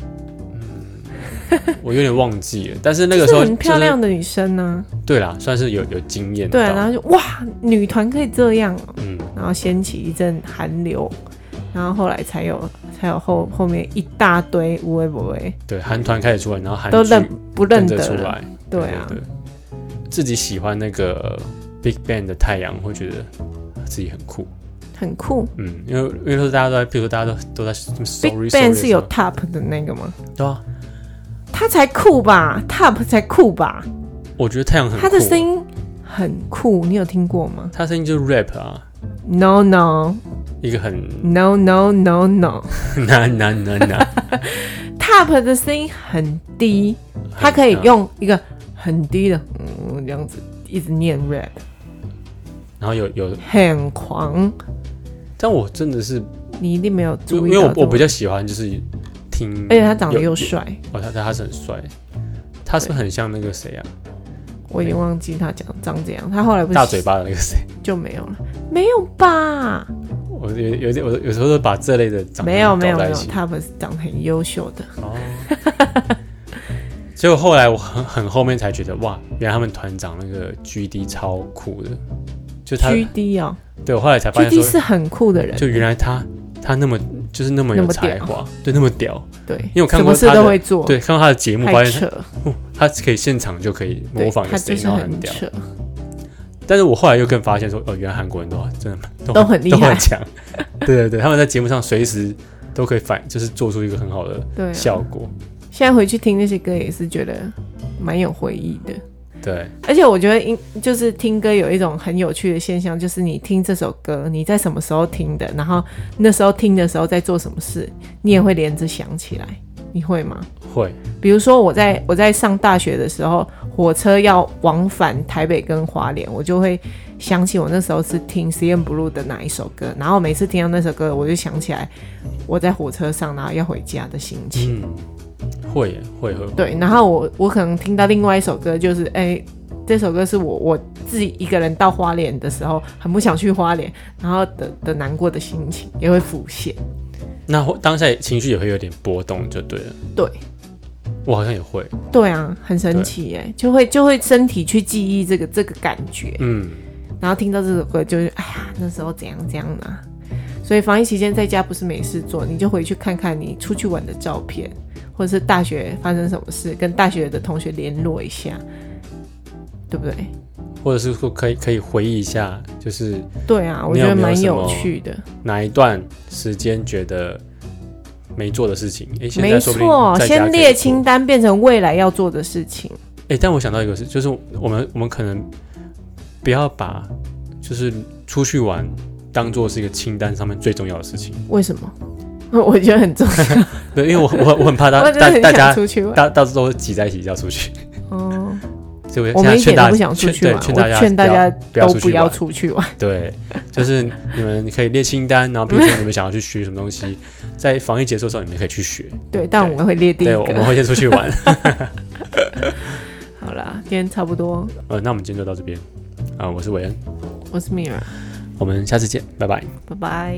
我有点忘记了，但是那个时候、 就是很漂亮的女生呢、 对啦，算是有经验。 对，然后就哇，女团可以这样、然后掀起一阵韩流，然后后来才有后面一大堆无为不为。 对，韩团开始出来，然后韩都不认得出来。 对啊， 对，自己喜欢那个 Big Bang 的太阳，会觉得自己很酷。 很酷， 因为大家都在，比如说大家都在 Sorry Big Bang 是有 Top 的那个吗？ 对啊。 他才酷吧 ，Top 才酷吧。 我觉得太阳很酷， 他的声音很酷，你有听过吗？ 他声音就是 rap 啊。 No no， 一个很 No no no no， 那 Top 的声音很低，他可以用一个很低的这样子一直念 rap， 然后有很狂。 但我真的是你一定没有注意到， 因为我比较喜欢就是听， 而且他长得又帅。 他是很帅，他是不是很像那个谁啊？ 我已经忘记他长怎样，他后来不是大嘴巴的那个谁就没有了？没有吧？ 我有时候都把这类的长得没有，他不是长得很优秀的哦。 结果后来我很后面才觉得，哇，原来他们团长那个 GD 超酷的，就他 GD 哦， 对我后来才发现说 GD 是很酷的人， 就原来他那么就是那么有才华，对，那么屌， 对， 因为我看过他什么事都会做， 对，看过他的节目，发现他可以现场就可以模仿一个谁，然后很屌。但是我后来又更发现说，原来韩国人真的都很厉害， 都很强。对，他们在节目上随时都可以就是做出一个很好的效果。 现在回去听那些歌也是觉得蛮有回忆的。 对， 而且我觉得就是听歌有一种很有趣的现象，就是你听这首歌，你在什么时候听的，然后那时候听的时候在做什么事，你也会连着想起来。你会吗？ 会。 比如说我在上大学的时候，火车要往返台北跟花莲，我就会想起我那时候是听 CNBLUE 的哪一首歌，然后每次听到那首歌，我就想起来我在火车上然后要回家的心情。 会。 对，然后我可能听到另外一首歌，就是这首歌是我自己一个人到花莲的时候，很不想去花莲，然后的难过的心情也会浮现。 那当下情绪也会有点波动，就对了。 对， 我好像也会。 对啊，很神奇耶，就会身体去记忆这个感觉。然后听到这首歌，就是哎呀，那时候怎样啊。所以防疫期间在家不是没事做，你就回去看看你出去玩的照片，或者是大学发生什么事，跟大学的同学联络一下，对不对？ 或者是说可以回忆一下，就是对啊，我觉得蛮有趣的。 哪一段时间觉得没做的事情？ 没错，先列清单变成未来要做的事情。 但我想到一个事，就是我们可能不要把就是出去玩当做是一个清单上面最重要的事情。 为什么？我觉得很重要。 对，因为我很怕大家出去玩， 到时候挤在一起要出去。 哦。 我们一点都不想出去玩，劝大家都不要出去玩。 对，就是你们可以列清单，然后比如说你们想要去学什么东西，在防疫结束的时候你们可以去学。 对，但我们会列第一个。 对，我们会先出去玩。 好啦，今天差不多。 那我们今天就到这边。我是韦恩， 我是米尔， 我们下次见，拜拜， 拜拜。